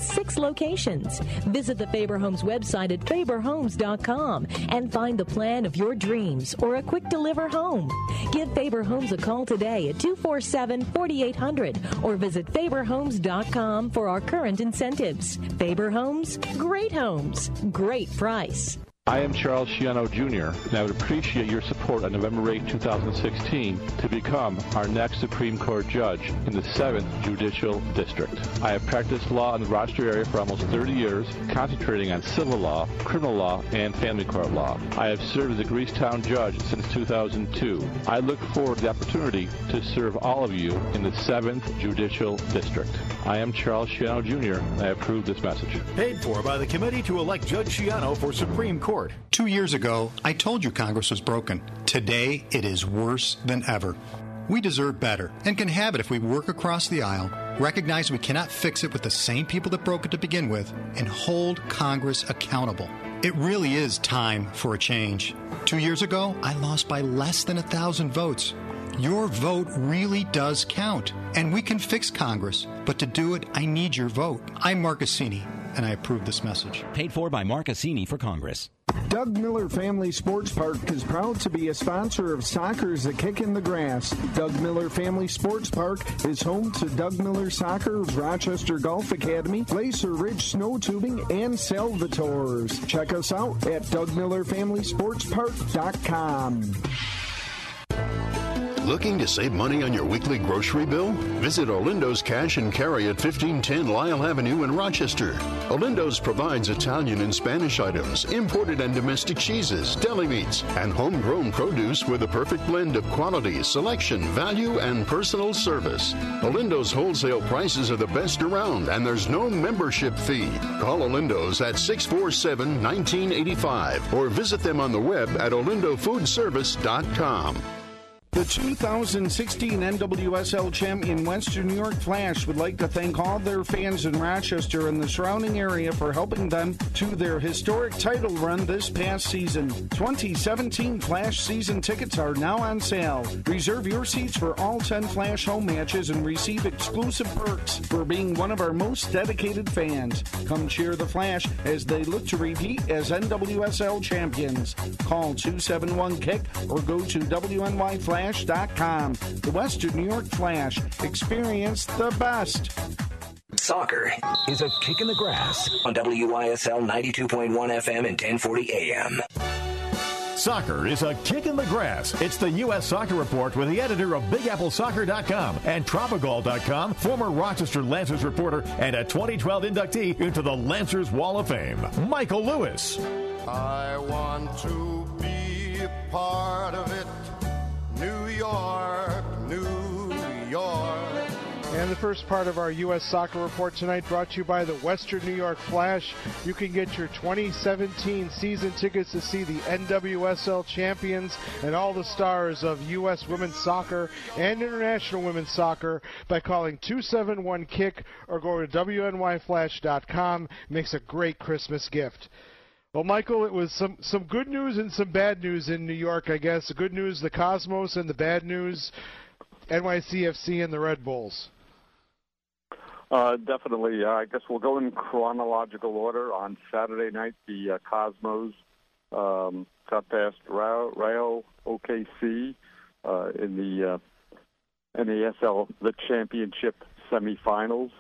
I: 6 locations. Visit the Faber Homes website at faberhomes.com and find the plan of your dreams or a quick deliver home. Give Faber Homes a call today at 247-4800 or visit faberhomes.com for our current incentives. Faber Homes, great homes, great price.
H: I am Charles Schiano Jr., and I would appreciate your support on November 8, 2016 to become our next Supreme Court judge in the 7th Judicial District. I have practiced law in the Rochester area for almost 30 years, concentrating on civil law, criminal law, and family court law. I have served as a Greecetown judge since 2002. I look forward to the opportunity to serve all of you in the 7th Judicial District. I am Charles Schiano Jr., and I approve this message.
B: Paid for by the Committee to elect Judge Schiano for Supreme Court.
M: 2 years ago, I told you Congress was broken. Today, it is worse than ever. We deserve better and can have it if we work across the aisle, recognize we cannot fix it with the same people that broke it to begin with, and hold Congress accountable. It really is time for a change. 2 years ago, I lost by less than 1,000 votes. Your vote really does count, and we can fix Congress. But to do it, I need your vote. I'm Mark Cassini, and I approve this message.
N: Paid for by Mark Cassini for Congress.
K: Doug Miller Family Sports Park is proud to be a sponsor of Soccer's A Kick in the Grass. Doug Miller Family Sports Park is home to Doug Miller Soccer, Rochester Golf Academy, Glacier Ridge Snow Tubing, and Salvatores. Check us out at DougMillerFamilySportsPark.com.
L: Looking to save money on your weekly grocery bill? Visit Olindo's Cash and Carry at 1510 Lyle Avenue in Rochester. Olindo's provides Italian and Spanish items, imported and domestic cheeses, deli meats, and homegrown produce with a perfect blend of quality, selection, value, and personal service. Olindo's wholesale prices are the best around, and there's no membership fee. Call Olindo's at 647-1985 or visit them on the web at olindofoodservice.com.
K: The 2016 NWSL champion Western New York Flash would like to thank all their fans in Rochester and the surrounding area for helping them to their historic title run this past season. 2017 Flash season tickets are now on sale. Reserve your seats for all 10 Flash home matches and receive exclusive perks for being one of our most dedicated fans. Come cheer the Flash as they look to repeat as NWSL champions. Call 271-KICK or go to WNYFlash.com. The Western New York Flash. Experience the best.
O: Soccer is a kick in the grass on WYSL 92.1 FM and 1040 AM.
B: Soccer is a kick in the grass. It's the U.S. Soccer Report with the editor of BigAppleSoccer.com and Tropical.com, former Rochester Lancers reporter and a 2012 inductee into the Lancers Wall of Fame, Michael Lewis.
R: I want to be a part of it. New York, New York.
C: And the first part of our U.S. Soccer Report tonight brought to you by the Western New York Flash. You can get your 2017 season tickets to see the NWSL champions and all the stars of U.S. women's soccer and international women's soccer by calling 271-KICK or go to WNYFlash.com. Makes a great Christmas gift. Well, Michael, it was some good news and some bad news in New York, I guess. The good news, the Cosmos, and the bad news, NYCFC and the Red Bulls.
S: Definitely. I guess we'll go in chronological order. On Saturday night, the Cosmos got past Rayo OKC in the NASL, the championship semifinals.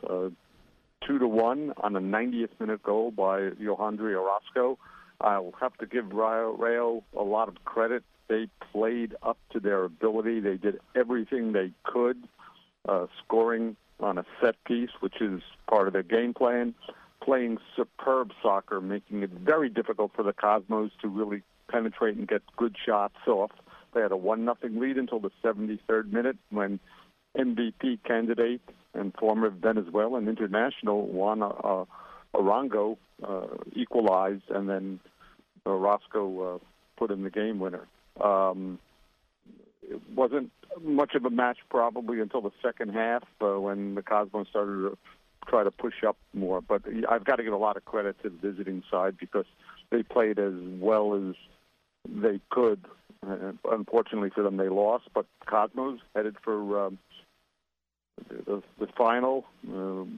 S: 2-1 on a 90th minute goal by Yohandri Orozco. I'll have to give Rayo a lot of credit. They played up to their ability. They did everything they could, scoring on a set piece, which is part of their game plan, playing superb soccer, making it very difficult for the Cosmos to really penetrate and get good shots off. They had a 1-0 lead until the 73rd minute when MVP candidate and former Venezuelan international Juan Arango equalized, and then Orozco put in the game winner. It wasn't much of a match probably until the second half when the Cosmos started to try to push up more. But I've got to give a lot of credit to the visiting side because they played as well as they could. Unfortunately for them, they lost, but Cosmos headed for the final.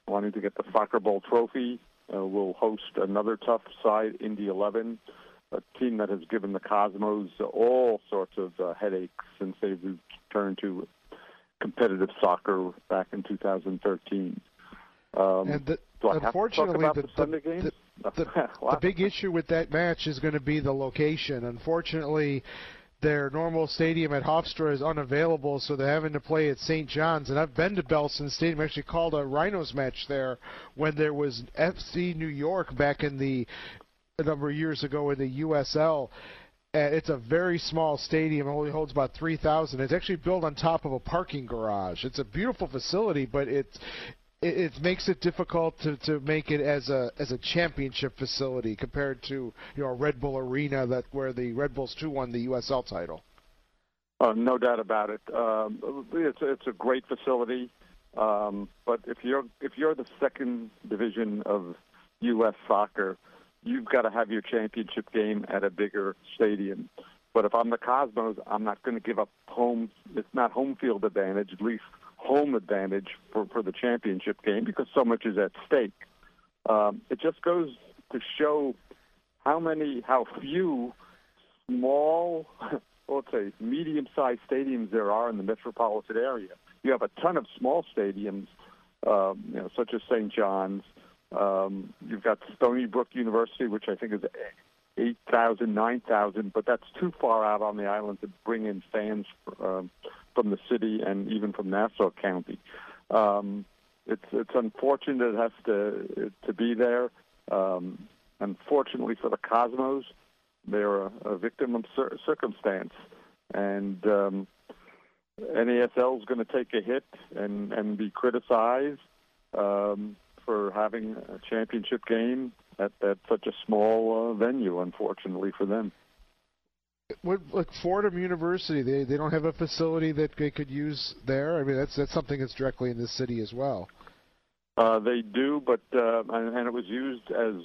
S: wanting to get the Soccer Bowl trophy, will host another tough side, Indy 11, a team that has given the Cosmos all sorts of headaches since they've returned to competitive soccer back in 2013.
C: Unfortunately,
S: the
C: big issue with that match is going to be the location. Unfortunately, their normal stadium at Hofstra is unavailable, so they're having to play at St. John's. And I've been to Belson Stadium, actually called a Rhinos match there when there was FC New York back in a number of years ago in the USL. It's a very small stadium. It only holds about 3,000. It's actually built on top of a parking garage. It's a beautiful facility, but it makes it difficult to make it as a championship facility compared to a Red Bull Arena where the Red Bulls 2 won the USL title.
S: No doubt about it. It's a great facility, but if you're the second division of U.S. soccer, you've got to have your championship game at a bigger stadium. But if I'm the Cosmos, I'm not going to give up home. It's not home field advantage, at least home advantage for the championship game, because so much is at stake. It just goes to show how few small, let's say, medium-sized stadiums there are in the metropolitan area. You have a ton of small stadiums, such as St. John's. You've got Stony Brook University, which I think is 8,000, 9,000, but that's too far out on the island to bring in fans from the city and even from Nassau County. It's unfortunate it has to be there. Unfortunately for the Cosmos, they're a victim of circumstance, and NASL is going to take a hit and be criticized for having a championship game at such a small venue, unfortunately for them.
C: Like Fordham University, they don't have a facility that they could use there. I mean, that's something that's directly in the city as well.
S: They do, but and it was used as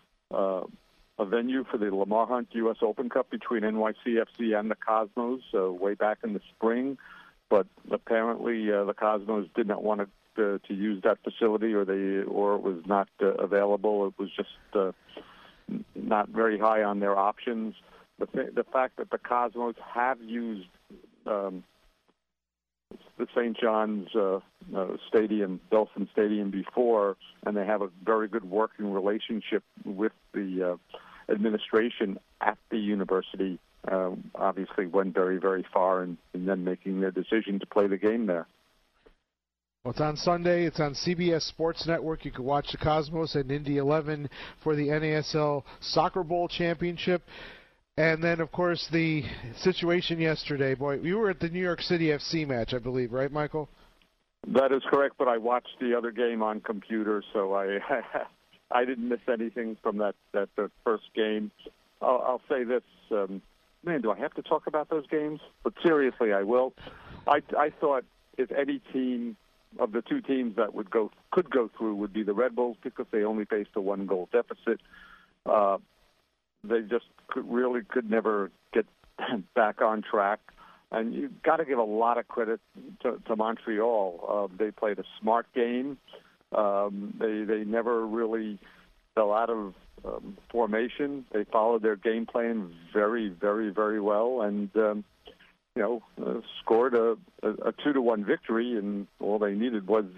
S: a venue for the Lamar Hunt U.S. Open Cup between NYCFC and the Cosmos way back in the spring. But apparently, the Cosmos did not want to use that facility, or it was not available. It was just not very high on their options. The fact that the Cosmos have used the St. John's Stadium, Belson Stadium, before, and they have a very good working relationship with the administration at the university, obviously went very, very far in them making their decision to play the game there.
C: Well, it's on Sunday. It's on CBS Sports Network. You can watch the Cosmos and Indy 11 for the NASL Soccer Bowl Championship. And then, of course, the situation yesterday. Boy, you were at the New York City FC match, I believe, right, Michael?
S: That is correct, but I watched the other game on computer, so I didn't miss anything from that first game. I'll say this. Man, do I have to talk about those games? But seriously, I will. I thought if any team of the two teams that could go through would be the Red Bulls, because they only faced a 1-goal deficit. They just could never get back on track. And you've got to give a lot of credit to Montreal. They played a smart game. They never really fell out of formation. They followed their game plan very, very, very well, and scored a 2-1 victory. And all they needed was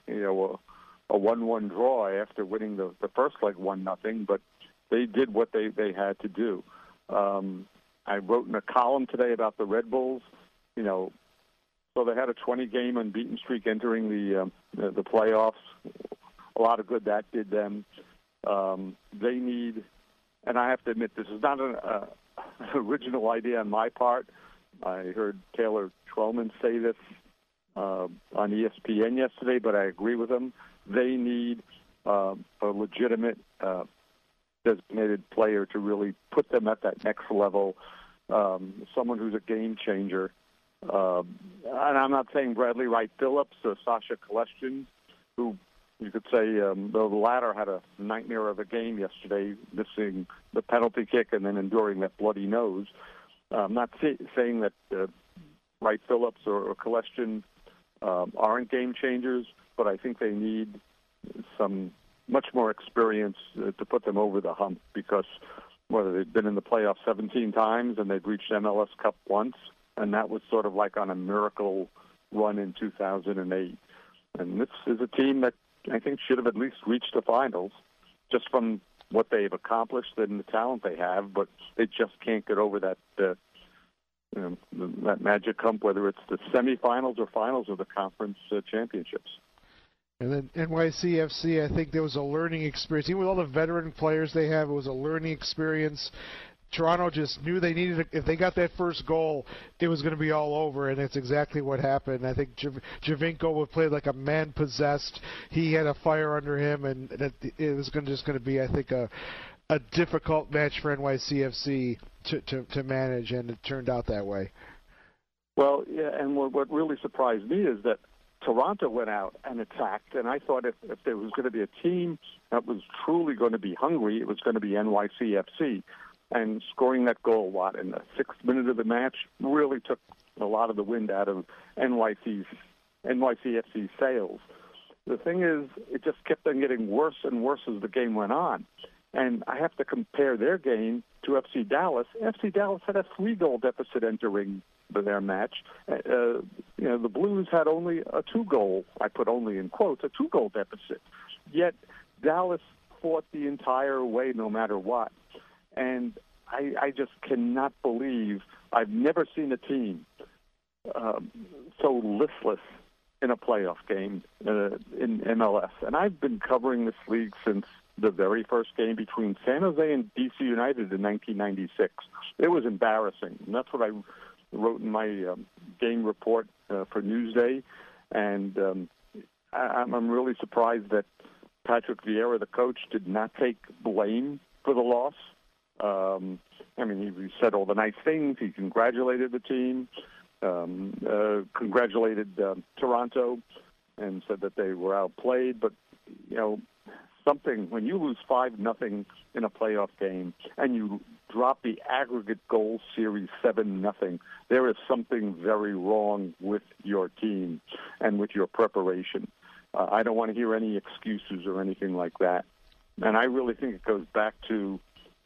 S: a 1-1 draw after winning the first leg 1-0. But they did what they had to do. I wrote in a column today about the Red Bulls. So they had a 20-game unbeaten streak entering the playoffs. A lot of good that did them. They need, and I have to admit, this is not an original idea on my part. I heard Taylor Twellman say this on ESPN yesterday, but I agree with him. They need a legitimate designated player to really put them at that next level, someone who's a game changer. And I'm not saying Bradley Wright Phillips or Sasha Koleshin, who you could say the latter had a nightmare of a game yesterday, missing the penalty kick and then enduring that bloody nose. I'm not saying that Wright Phillips or Koleshin aren't game changers, but I think they need some much more experience to put them over the hump, because whether they've been in the playoffs 17 times and they've reached MLS Cup once, and that was sort of like on a miracle run in 2008. And this is a team that I think should have at least reached the finals, just from what they've accomplished and the talent they have, but they just can't get over that that magic hump, whether it's the semifinals or finals of the conference championships.
C: And then NYCFC, I think there was a learning experience. Even with all the veteran players they have, it was a learning experience. Toronto just knew they needed if they got that first goal, it was going to be all over, and that's exactly what happened. I think Javinko would play like a man possessed. He had a fire under him, and it was just going to be, I think, a difficult match for NYCFC to manage, and it turned out that way.
S: Well, yeah, and what really surprised me is that Toronto went out and attacked, and I thought if there was going to be a team that was truly going to be hungry, it was going to be NYCFC. And scoring that goal, in the 6th minute of the match, really took a lot of the wind out of NYCFC's sails. The thing is, it just kept on getting worse and worse as the game went on. And I have to compare their game to FC Dallas. FC Dallas had a 3-goal deficit entering their match. The Blues had only a 2-goal, I put only in quotes, a 2-goal deficit. Yet Dallas fought the entire way no matter what. And I just cannot believe I've never seen a team so listless in a playoff game in MLS. And I've been covering this league since the very first game between San Jose and DC United in 1996. It was embarrassing. And that's what I wrote in my game report for Newsday. And I'm really surprised that Patrick Vieira, the coach, did not take blame for the loss. He said all the nice things. He congratulated the team, congratulated Toronto, and said that they were outplayed. But, something, when you lose 5-0 in a playoff game and you drop the aggregate goal series 7-0, there is something very wrong with your team and with your preparation. I don't want to hear any excuses or anything like that. And I really think it goes back to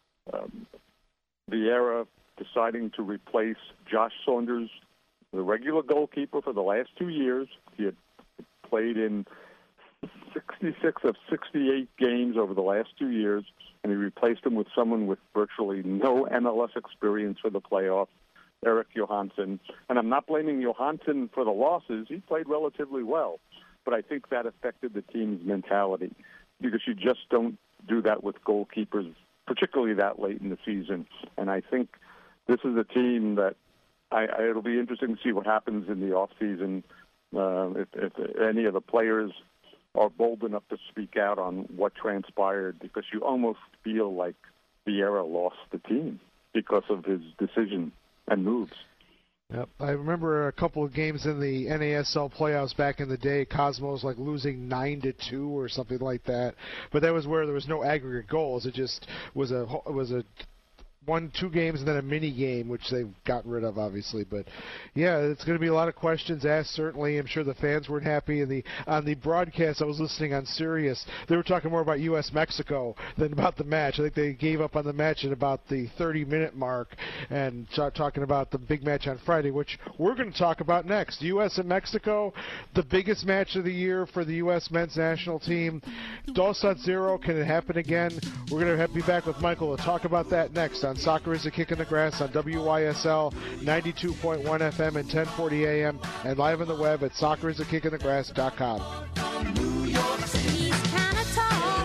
S: Vieira deciding to replace Josh Saunders, the regular goalkeeper for the last 2 years. He had played in 66 of 68 games over the last 2 years, and he replaced him with someone with virtually no MLS experience for the playoffs, Eric Johansson. And I'm not blaming Johansson for the losses. He played relatively well. But I think that affected the team's mentality, because you just don't do that with goalkeepers, particularly that late in the season. And I think this is a team that it'll be interesting to see what happens in the offseason, if any of the players are bold enough to speak out on what transpired, because you almost feel like Vieira lost the team because of his decision and moves.
C: Yep. I remember a couple of games in the NASL playoffs back in the day, Cosmos losing 9-2 or something like that. But that was where there was no aggregate goals. It just was a 1-2 games and then a mini game, which they've gotten rid of, obviously. But yeah, it's going to be a lot of questions asked. Certainly, I'm sure the fans weren't happy. On the broadcast, I was listening on Sirius. They were talking more about U.S.-Mexico than about the match. I think they gave up on the match at about the 30-minute mark and start talking about the big match on Friday, which we're going to talk about next. U.S. and Mexico, the biggest match of the year for the U.S. men's national team. 2-0, can it happen again? We're going to be back with Michael to talk about that next on Soccer is a Kick in the Grass on WYSL 92.1 FM and 1040 AM, and live on the web at soccerisakickinthegrass.com.
T: He's kind of tall.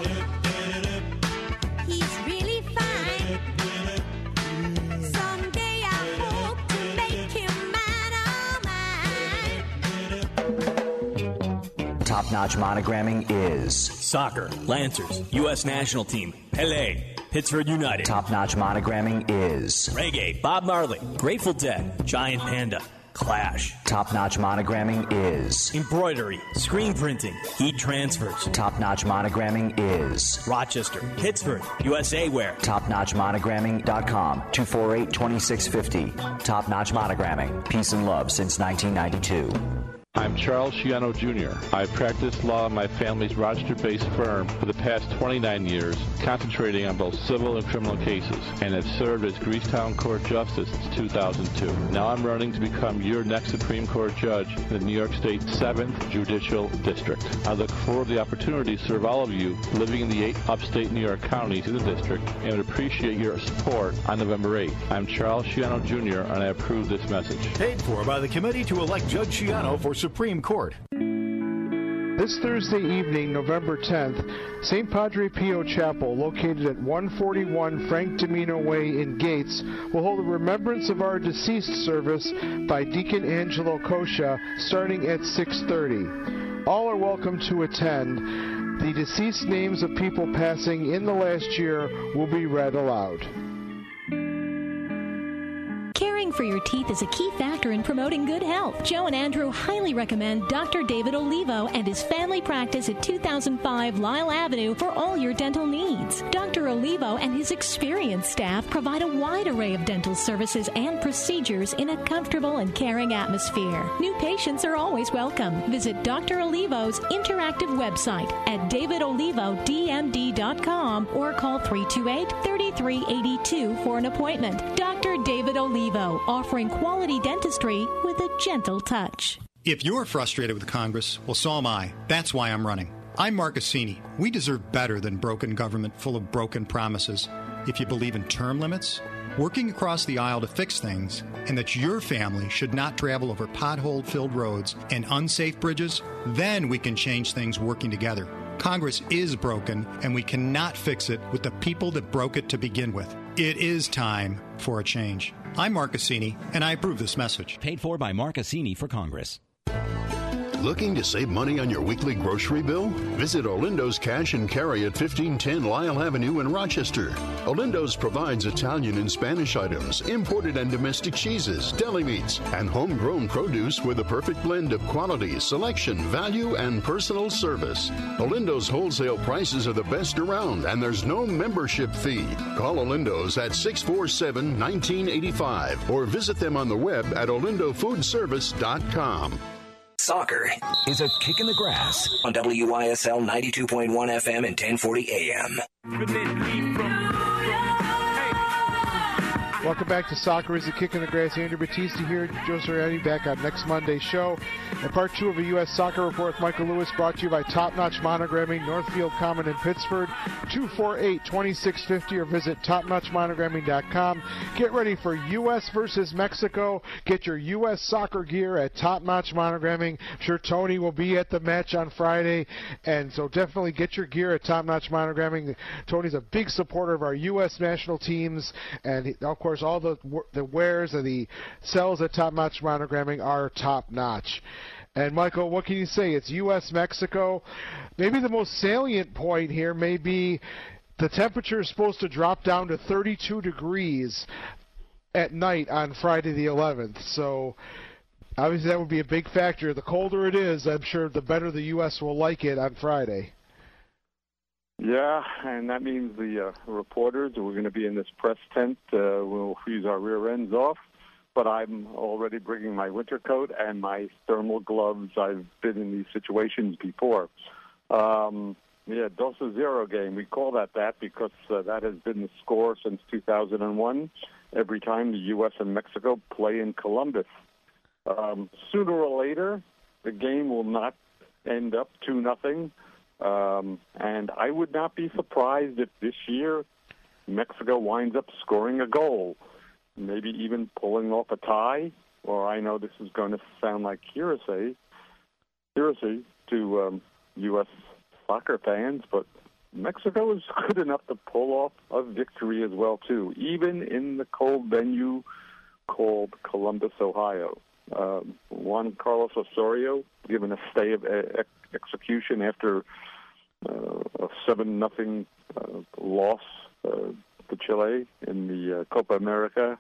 T: He's really fine. Someday I hope to make him mine, oh mine.
F: Top-notch monogramming is
U: soccer, Lancers, U.S. national team, Pele, Pittsburgh United.
F: Top-notch monogramming is
U: reggae, Bob Marley, Grateful Dead, Giant Panda, Clash.
F: Top-notch monogramming is
U: embroidery, screen printing, heat transfers.
F: Top-notch monogramming is
U: Rochester, Pittsburgh, USA Wear.
F: TopNotchMonogramming.com, 248-2650. Top-notch monogramming, peace and love since 1992.
H: I'm Charles Sciano Jr. I've practiced law in my family's Rochester-based firm for the past 29 years, concentrating on both civil and criminal cases, and have served as Greasetown Court Justice since 2002. Now I'm running to become your next Supreme Court Judge in the New York State 7th Judicial District. I look forward to the opportunity to serve all of you living in the 8 upstate New York counties in the district, and would appreciate your support on November 8th. I'm Charles Sciano Jr., and I approve this message.
B: Paid for by the committee to elect Judge Sciano for Supreme Court.
C: This Thursday evening, November 10th, St. Padre Pio Chapel, located at 141 Frank Domino Way in Gates, will hold a Remembrance of Our Deceased service by Deacon Angelo Kosha starting at 6:30. All are welcome to attend. The deceased names of people passing in the last year will be read aloud.
I: Caring for your teeth is a key factor in promoting good health. Joe and Andrew highly recommend Dr. David Olivo and his family practice at 2005 Lyle Avenue for all your dental needs. Dr. Olivo and his experienced staff provide a wide array of dental services and procedures in a comfortable and caring atmosphere. New patients are always welcome. Visit Dr. Olivo's interactive website at davidolivodmd.com or call 328-3382 for an appointment. Dr. David Olivo, offering quality dentistry with a gentle touch.
M: If you're frustrated with Congress, well, so am I. That's why I'm running. I'm Mark Assini. We deserve better than broken government full of broken promises. If you believe in term limits, working across the aisle to fix things, and that your family should not travel over pothole-filled roads and unsafe bridges, then we can change things working together. Congress is broken, and we cannot fix it with the people that broke it to begin with. It is time for a change. I'm Mark Assini, and I approve this message.
N: Paid for by Mark Assini for Congress.
L: Looking to save money on your weekly grocery bill? Visit Olindo's Cash and Carry at 1510 Lyle Avenue in Rochester. Olindo's provides Italian and Spanish items, imported and domestic cheeses, deli meats, and homegrown produce with a perfect blend of quality, selection, value, and personal service. Olindo's wholesale prices are the best around, and there's no membership fee. Call Olindo's at 647-1985 or visit them on the web at olindofoodservice.com.
O: Soccer is a kick in the grass on WYSL 92.1 FM and 1040 AM.
C: Welcome back to Soccer is a Kick in the Grass. Andrew Battisti here, Joe Soriani back on next Monday's show. And part 2 of a U.S. Soccer Report with Michael Lewis, brought to you by Top Notch Monogramming, Northfield Common in Pittsburgh, 248-2650, or visit topnotchmonogramming.com. Get ready for U.S. versus Mexico. Get your U.S. soccer gear at Top Notch Monogramming. I'm sure Tony will be at the match on Friday, and so definitely get your gear at Top Notch Monogramming. Tony's a big supporter of our U.S. national teams, and of course all the wares and the cells at Top Notch Monogramming are top notch. And Michael, what can you say? It's U.S.-Mexico. Maybe the most salient point here may be the temperature is supposed to drop down to 32 degrees at night on Friday the 11th. So obviously that would be a big factor. The colder it is, I'm sure the better the U.S. will like it on Friday.
S: Yeah, and that means the reporters, we're going to be in this press tent. We'll freeze our rear ends off. But I'm already bringing my winter coat and my thermal gloves. I've been in these situations before. 2-0 game. We call that because that has been the score since 2001, every time the U.S. and Mexico play in Columbus. Sooner or later, the game will not end up 2-0. And I would not be surprised if this year Mexico winds up scoring a goal, maybe even pulling off a tie, or I know this is going to sound like heresy to U.S. soccer fans, but Mexico is good enough to pull off a victory as well, too, even in the cold venue called Columbus, Ohio. Juan Carlos Osorio given a stay of execution after a 7-0 loss to Chile in the Copa Americana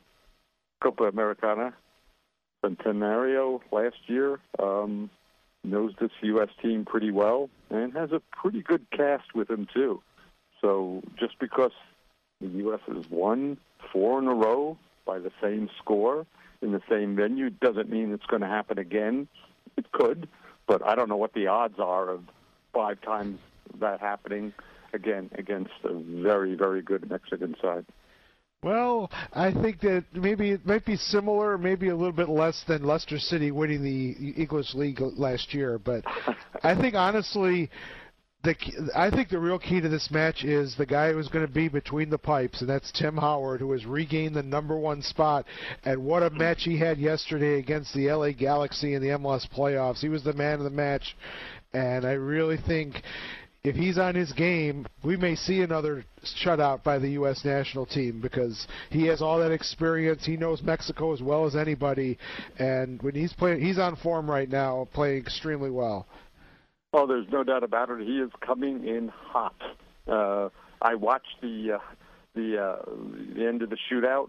S: Centenario last year. Knows this U.S. team pretty well and has a pretty good cast with him, too. So just because the U.S. has won 4 in a row by the same score in the same venue doesn't mean it's going to happen again It could, but I don't know what the odds are of 5 times that happening again against a very, very good Mexican side.
C: Well, I think that maybe it might be similar, maybe a little bit less than Leicester City winning the English League last year. But I think, honestly, I think the real key to this match is the guy who's going to be between the pipes, and that's Tim Howard, who has regained the #1 spot. And what a match he had yesterday against the LA Galaxy in the MLS playoffs. He was the man of the match, and I really think if he's on his game, we may see another shutout by the U.S. national team because he has all that experience. He knows Mexico as well as anybody, and when he's playing, he's on form right now, playing extremely well.
S: Oh, there's no doubt about it. He is coming in hot. I watched the end of the shootout,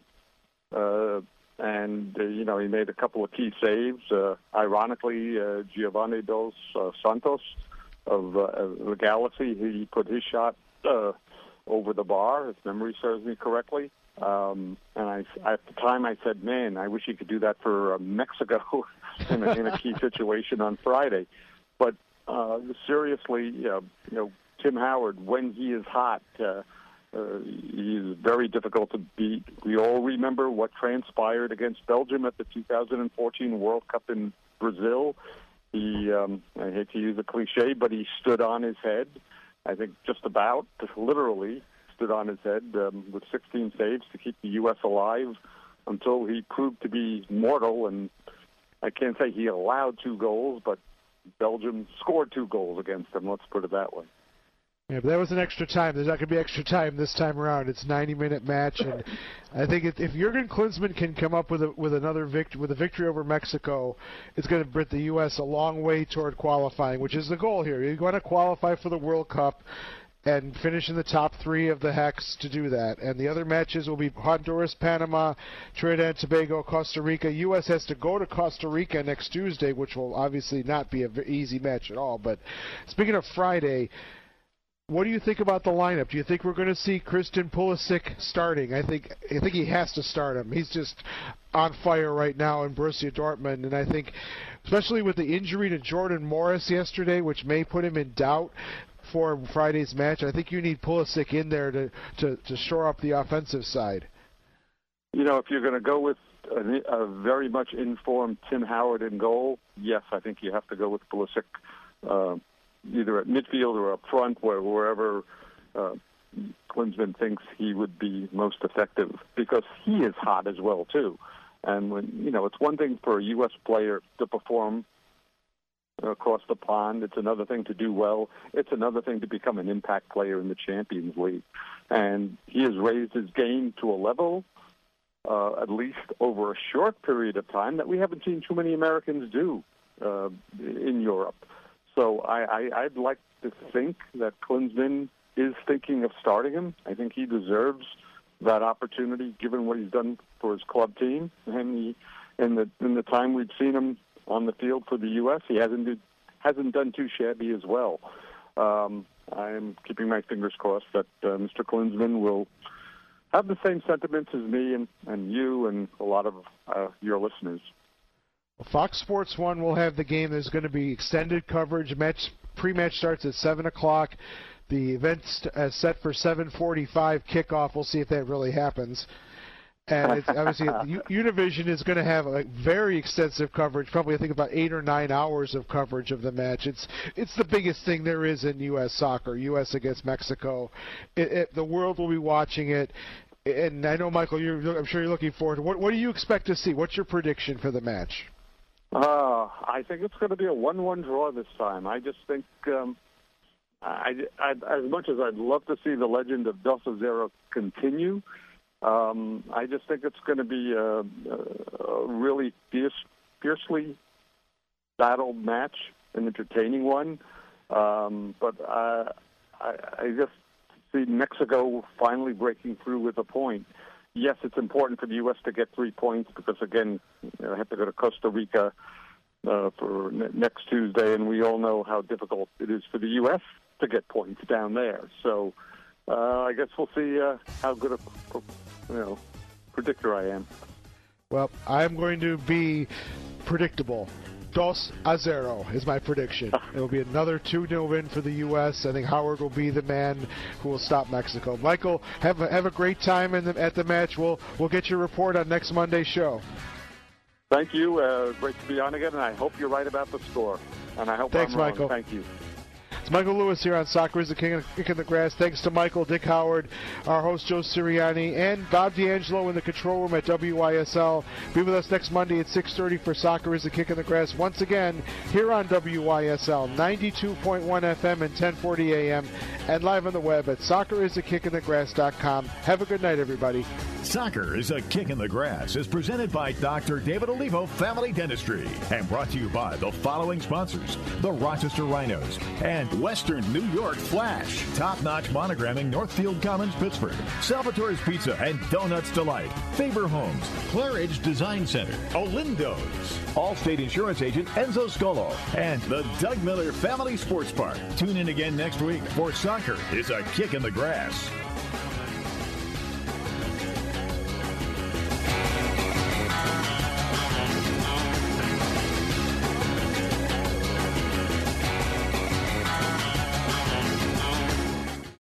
S: and he made a couple of key saves. Ironically, Giovanni Dos Santos of the Galaxy, he put his shot over the bar, if memory serves me correctly. And at the time I said, man, I wish he could do that for Mexico in a key situation on Friday. But seriously, Tim Howard, when he is hot, he is very difficult to beat. We all remember what transpired against Belgium at the 2014 World Cup in Brazil. He, I hate to use a cliche, but he stood on his head. I think just literally stood on his head with 16 saves to keep the U.S. alive until he proved to be mortal. And I can't say he allowed 2 goals, but Belgium scored 2 goals against them, let's put it that way.
C: Yeah, but that was an extra time. There's not going to be extra time this time around. It's a 90-minute match, and I think if Jurgen Klinsmann can come up with a victory over Mexico, it's going to bring the U.S. a long way toward qualifying, which is the goal here. You want to qualify for the World Cup and finish in the top 3 of the Hex to do that. And the other matches will be Honduras, Panama, Trinidad and Tobago, Costa Rica. U.S. has to go to Costa Rica next Tuesday, which will obviously not be an easy match at all. But speaking of Friday, what do you think about the lineup? Do you think we're going to see Christian Pulisic starting? I think he has to start him. He's just on fire right now in Borussia Dortmund, and I think, especially with the injury to Jordan Morris yesterday, which may put him in doubt for Friday's match, I think you need Pulisic in there to shore up the offensive side.
S: If you're going to go with a very much informed Tim Howard in goal, yes, I think you have to go with Pulisic. Either at midfield or up front, wherever Klinsmann thinks he would be most effective, because he is hot as well too. And when it's one thing for a U.S. player to perform across the pond. It's another thing to do well. It's another thing to become an impact player in the Champions League. And he has raised his game to a level, at least over a short period of time, that we haven't seen too many Americans do in Europe. So I'd like to think that Klinsmann is thinking of starting him. I think he deserves that opportunity, given what he's done for his club team. And in the time we've seen him on the field for the U.S., he hasn't done too shabby as well. I'm keeping my fingers crossed that Mr. Klinsmann will have the same sentiments as me and you and a lot of your listeners.
C: Well, Fox Sports 1 will have the game. There's going to be extended coverage. Pre-match starts at 7 o'clock. The event's set for 7:45 kickoff. We'll see if that really happens. And it's, obviously, Univision is going to have a very extensive coverage, probably I think about 8 or 9 hours of coverage of the match. It's the biggest thing there is in U.S. soccer, U.S. against Mexico. The world will be watching it. And I know, Michael, I'm sure you're looking forward to it. What do you expect to see? What's your prediction for the match?
S: I think it's going to be a 1-1 draw this time. I just think, as much as I'd love to see the legend of Dos Zero continue, I just think it's going to be a really fiercely battled match, an entertaining one. But I just see Mexico finally breaking through with a point. Yes, it's important for the U.S. to get 3 points because, again, I have to go to Costa Rica for next Tuesday, and we all know how difficult it is for the U.S. to get points down there. So I guess we'll see how good a predictor I am.
C: Well, I'm going to be predictable. 2-0 is my prediction. It will be another 2-0 win for the U.S. I think Howard will be the man who will stop Mexico. Michael, have a great time at the match. We'll get your report on next Monday's show.
S: Thank you. Great to be on again, and I hope you're right about the score. And I hope
C: Thanks,
S: I'm wrong.
C: Michael.
S: Thank you.
C: It's Michael Lewis here on Soccer is the Kick in the Grass. Thanks to Michael, Dick Howard, our host Joe Sirianni, and Bob D'Angelo in the control room at WYSL. Be with us next Monday at 6:30 for Soccer is the Kick in the Grass. Once again, here on WYSL, 92.1 FM and 1040 AM, and live on the web at socceristhekickinthegrass.com. Have a good night, everybody.
B: Soccer is a Kick in the Grass is presented by Dr. David Olivo Family Dentistry and brought to you by the following sponsors: the Rochester Rhinos and Western New York Flash, top-notch monogramming, Northfield Commons, Pittsburgh, Salvatore's Pizza and Donuts Delight, Faber Homes, Claridge Design Center, Olindo's, Allstate Insurance Agent Enzo Scolo, and the Doug Miller Family Sports Park. Tune in again next week for Soccer is a Kick in the Grass.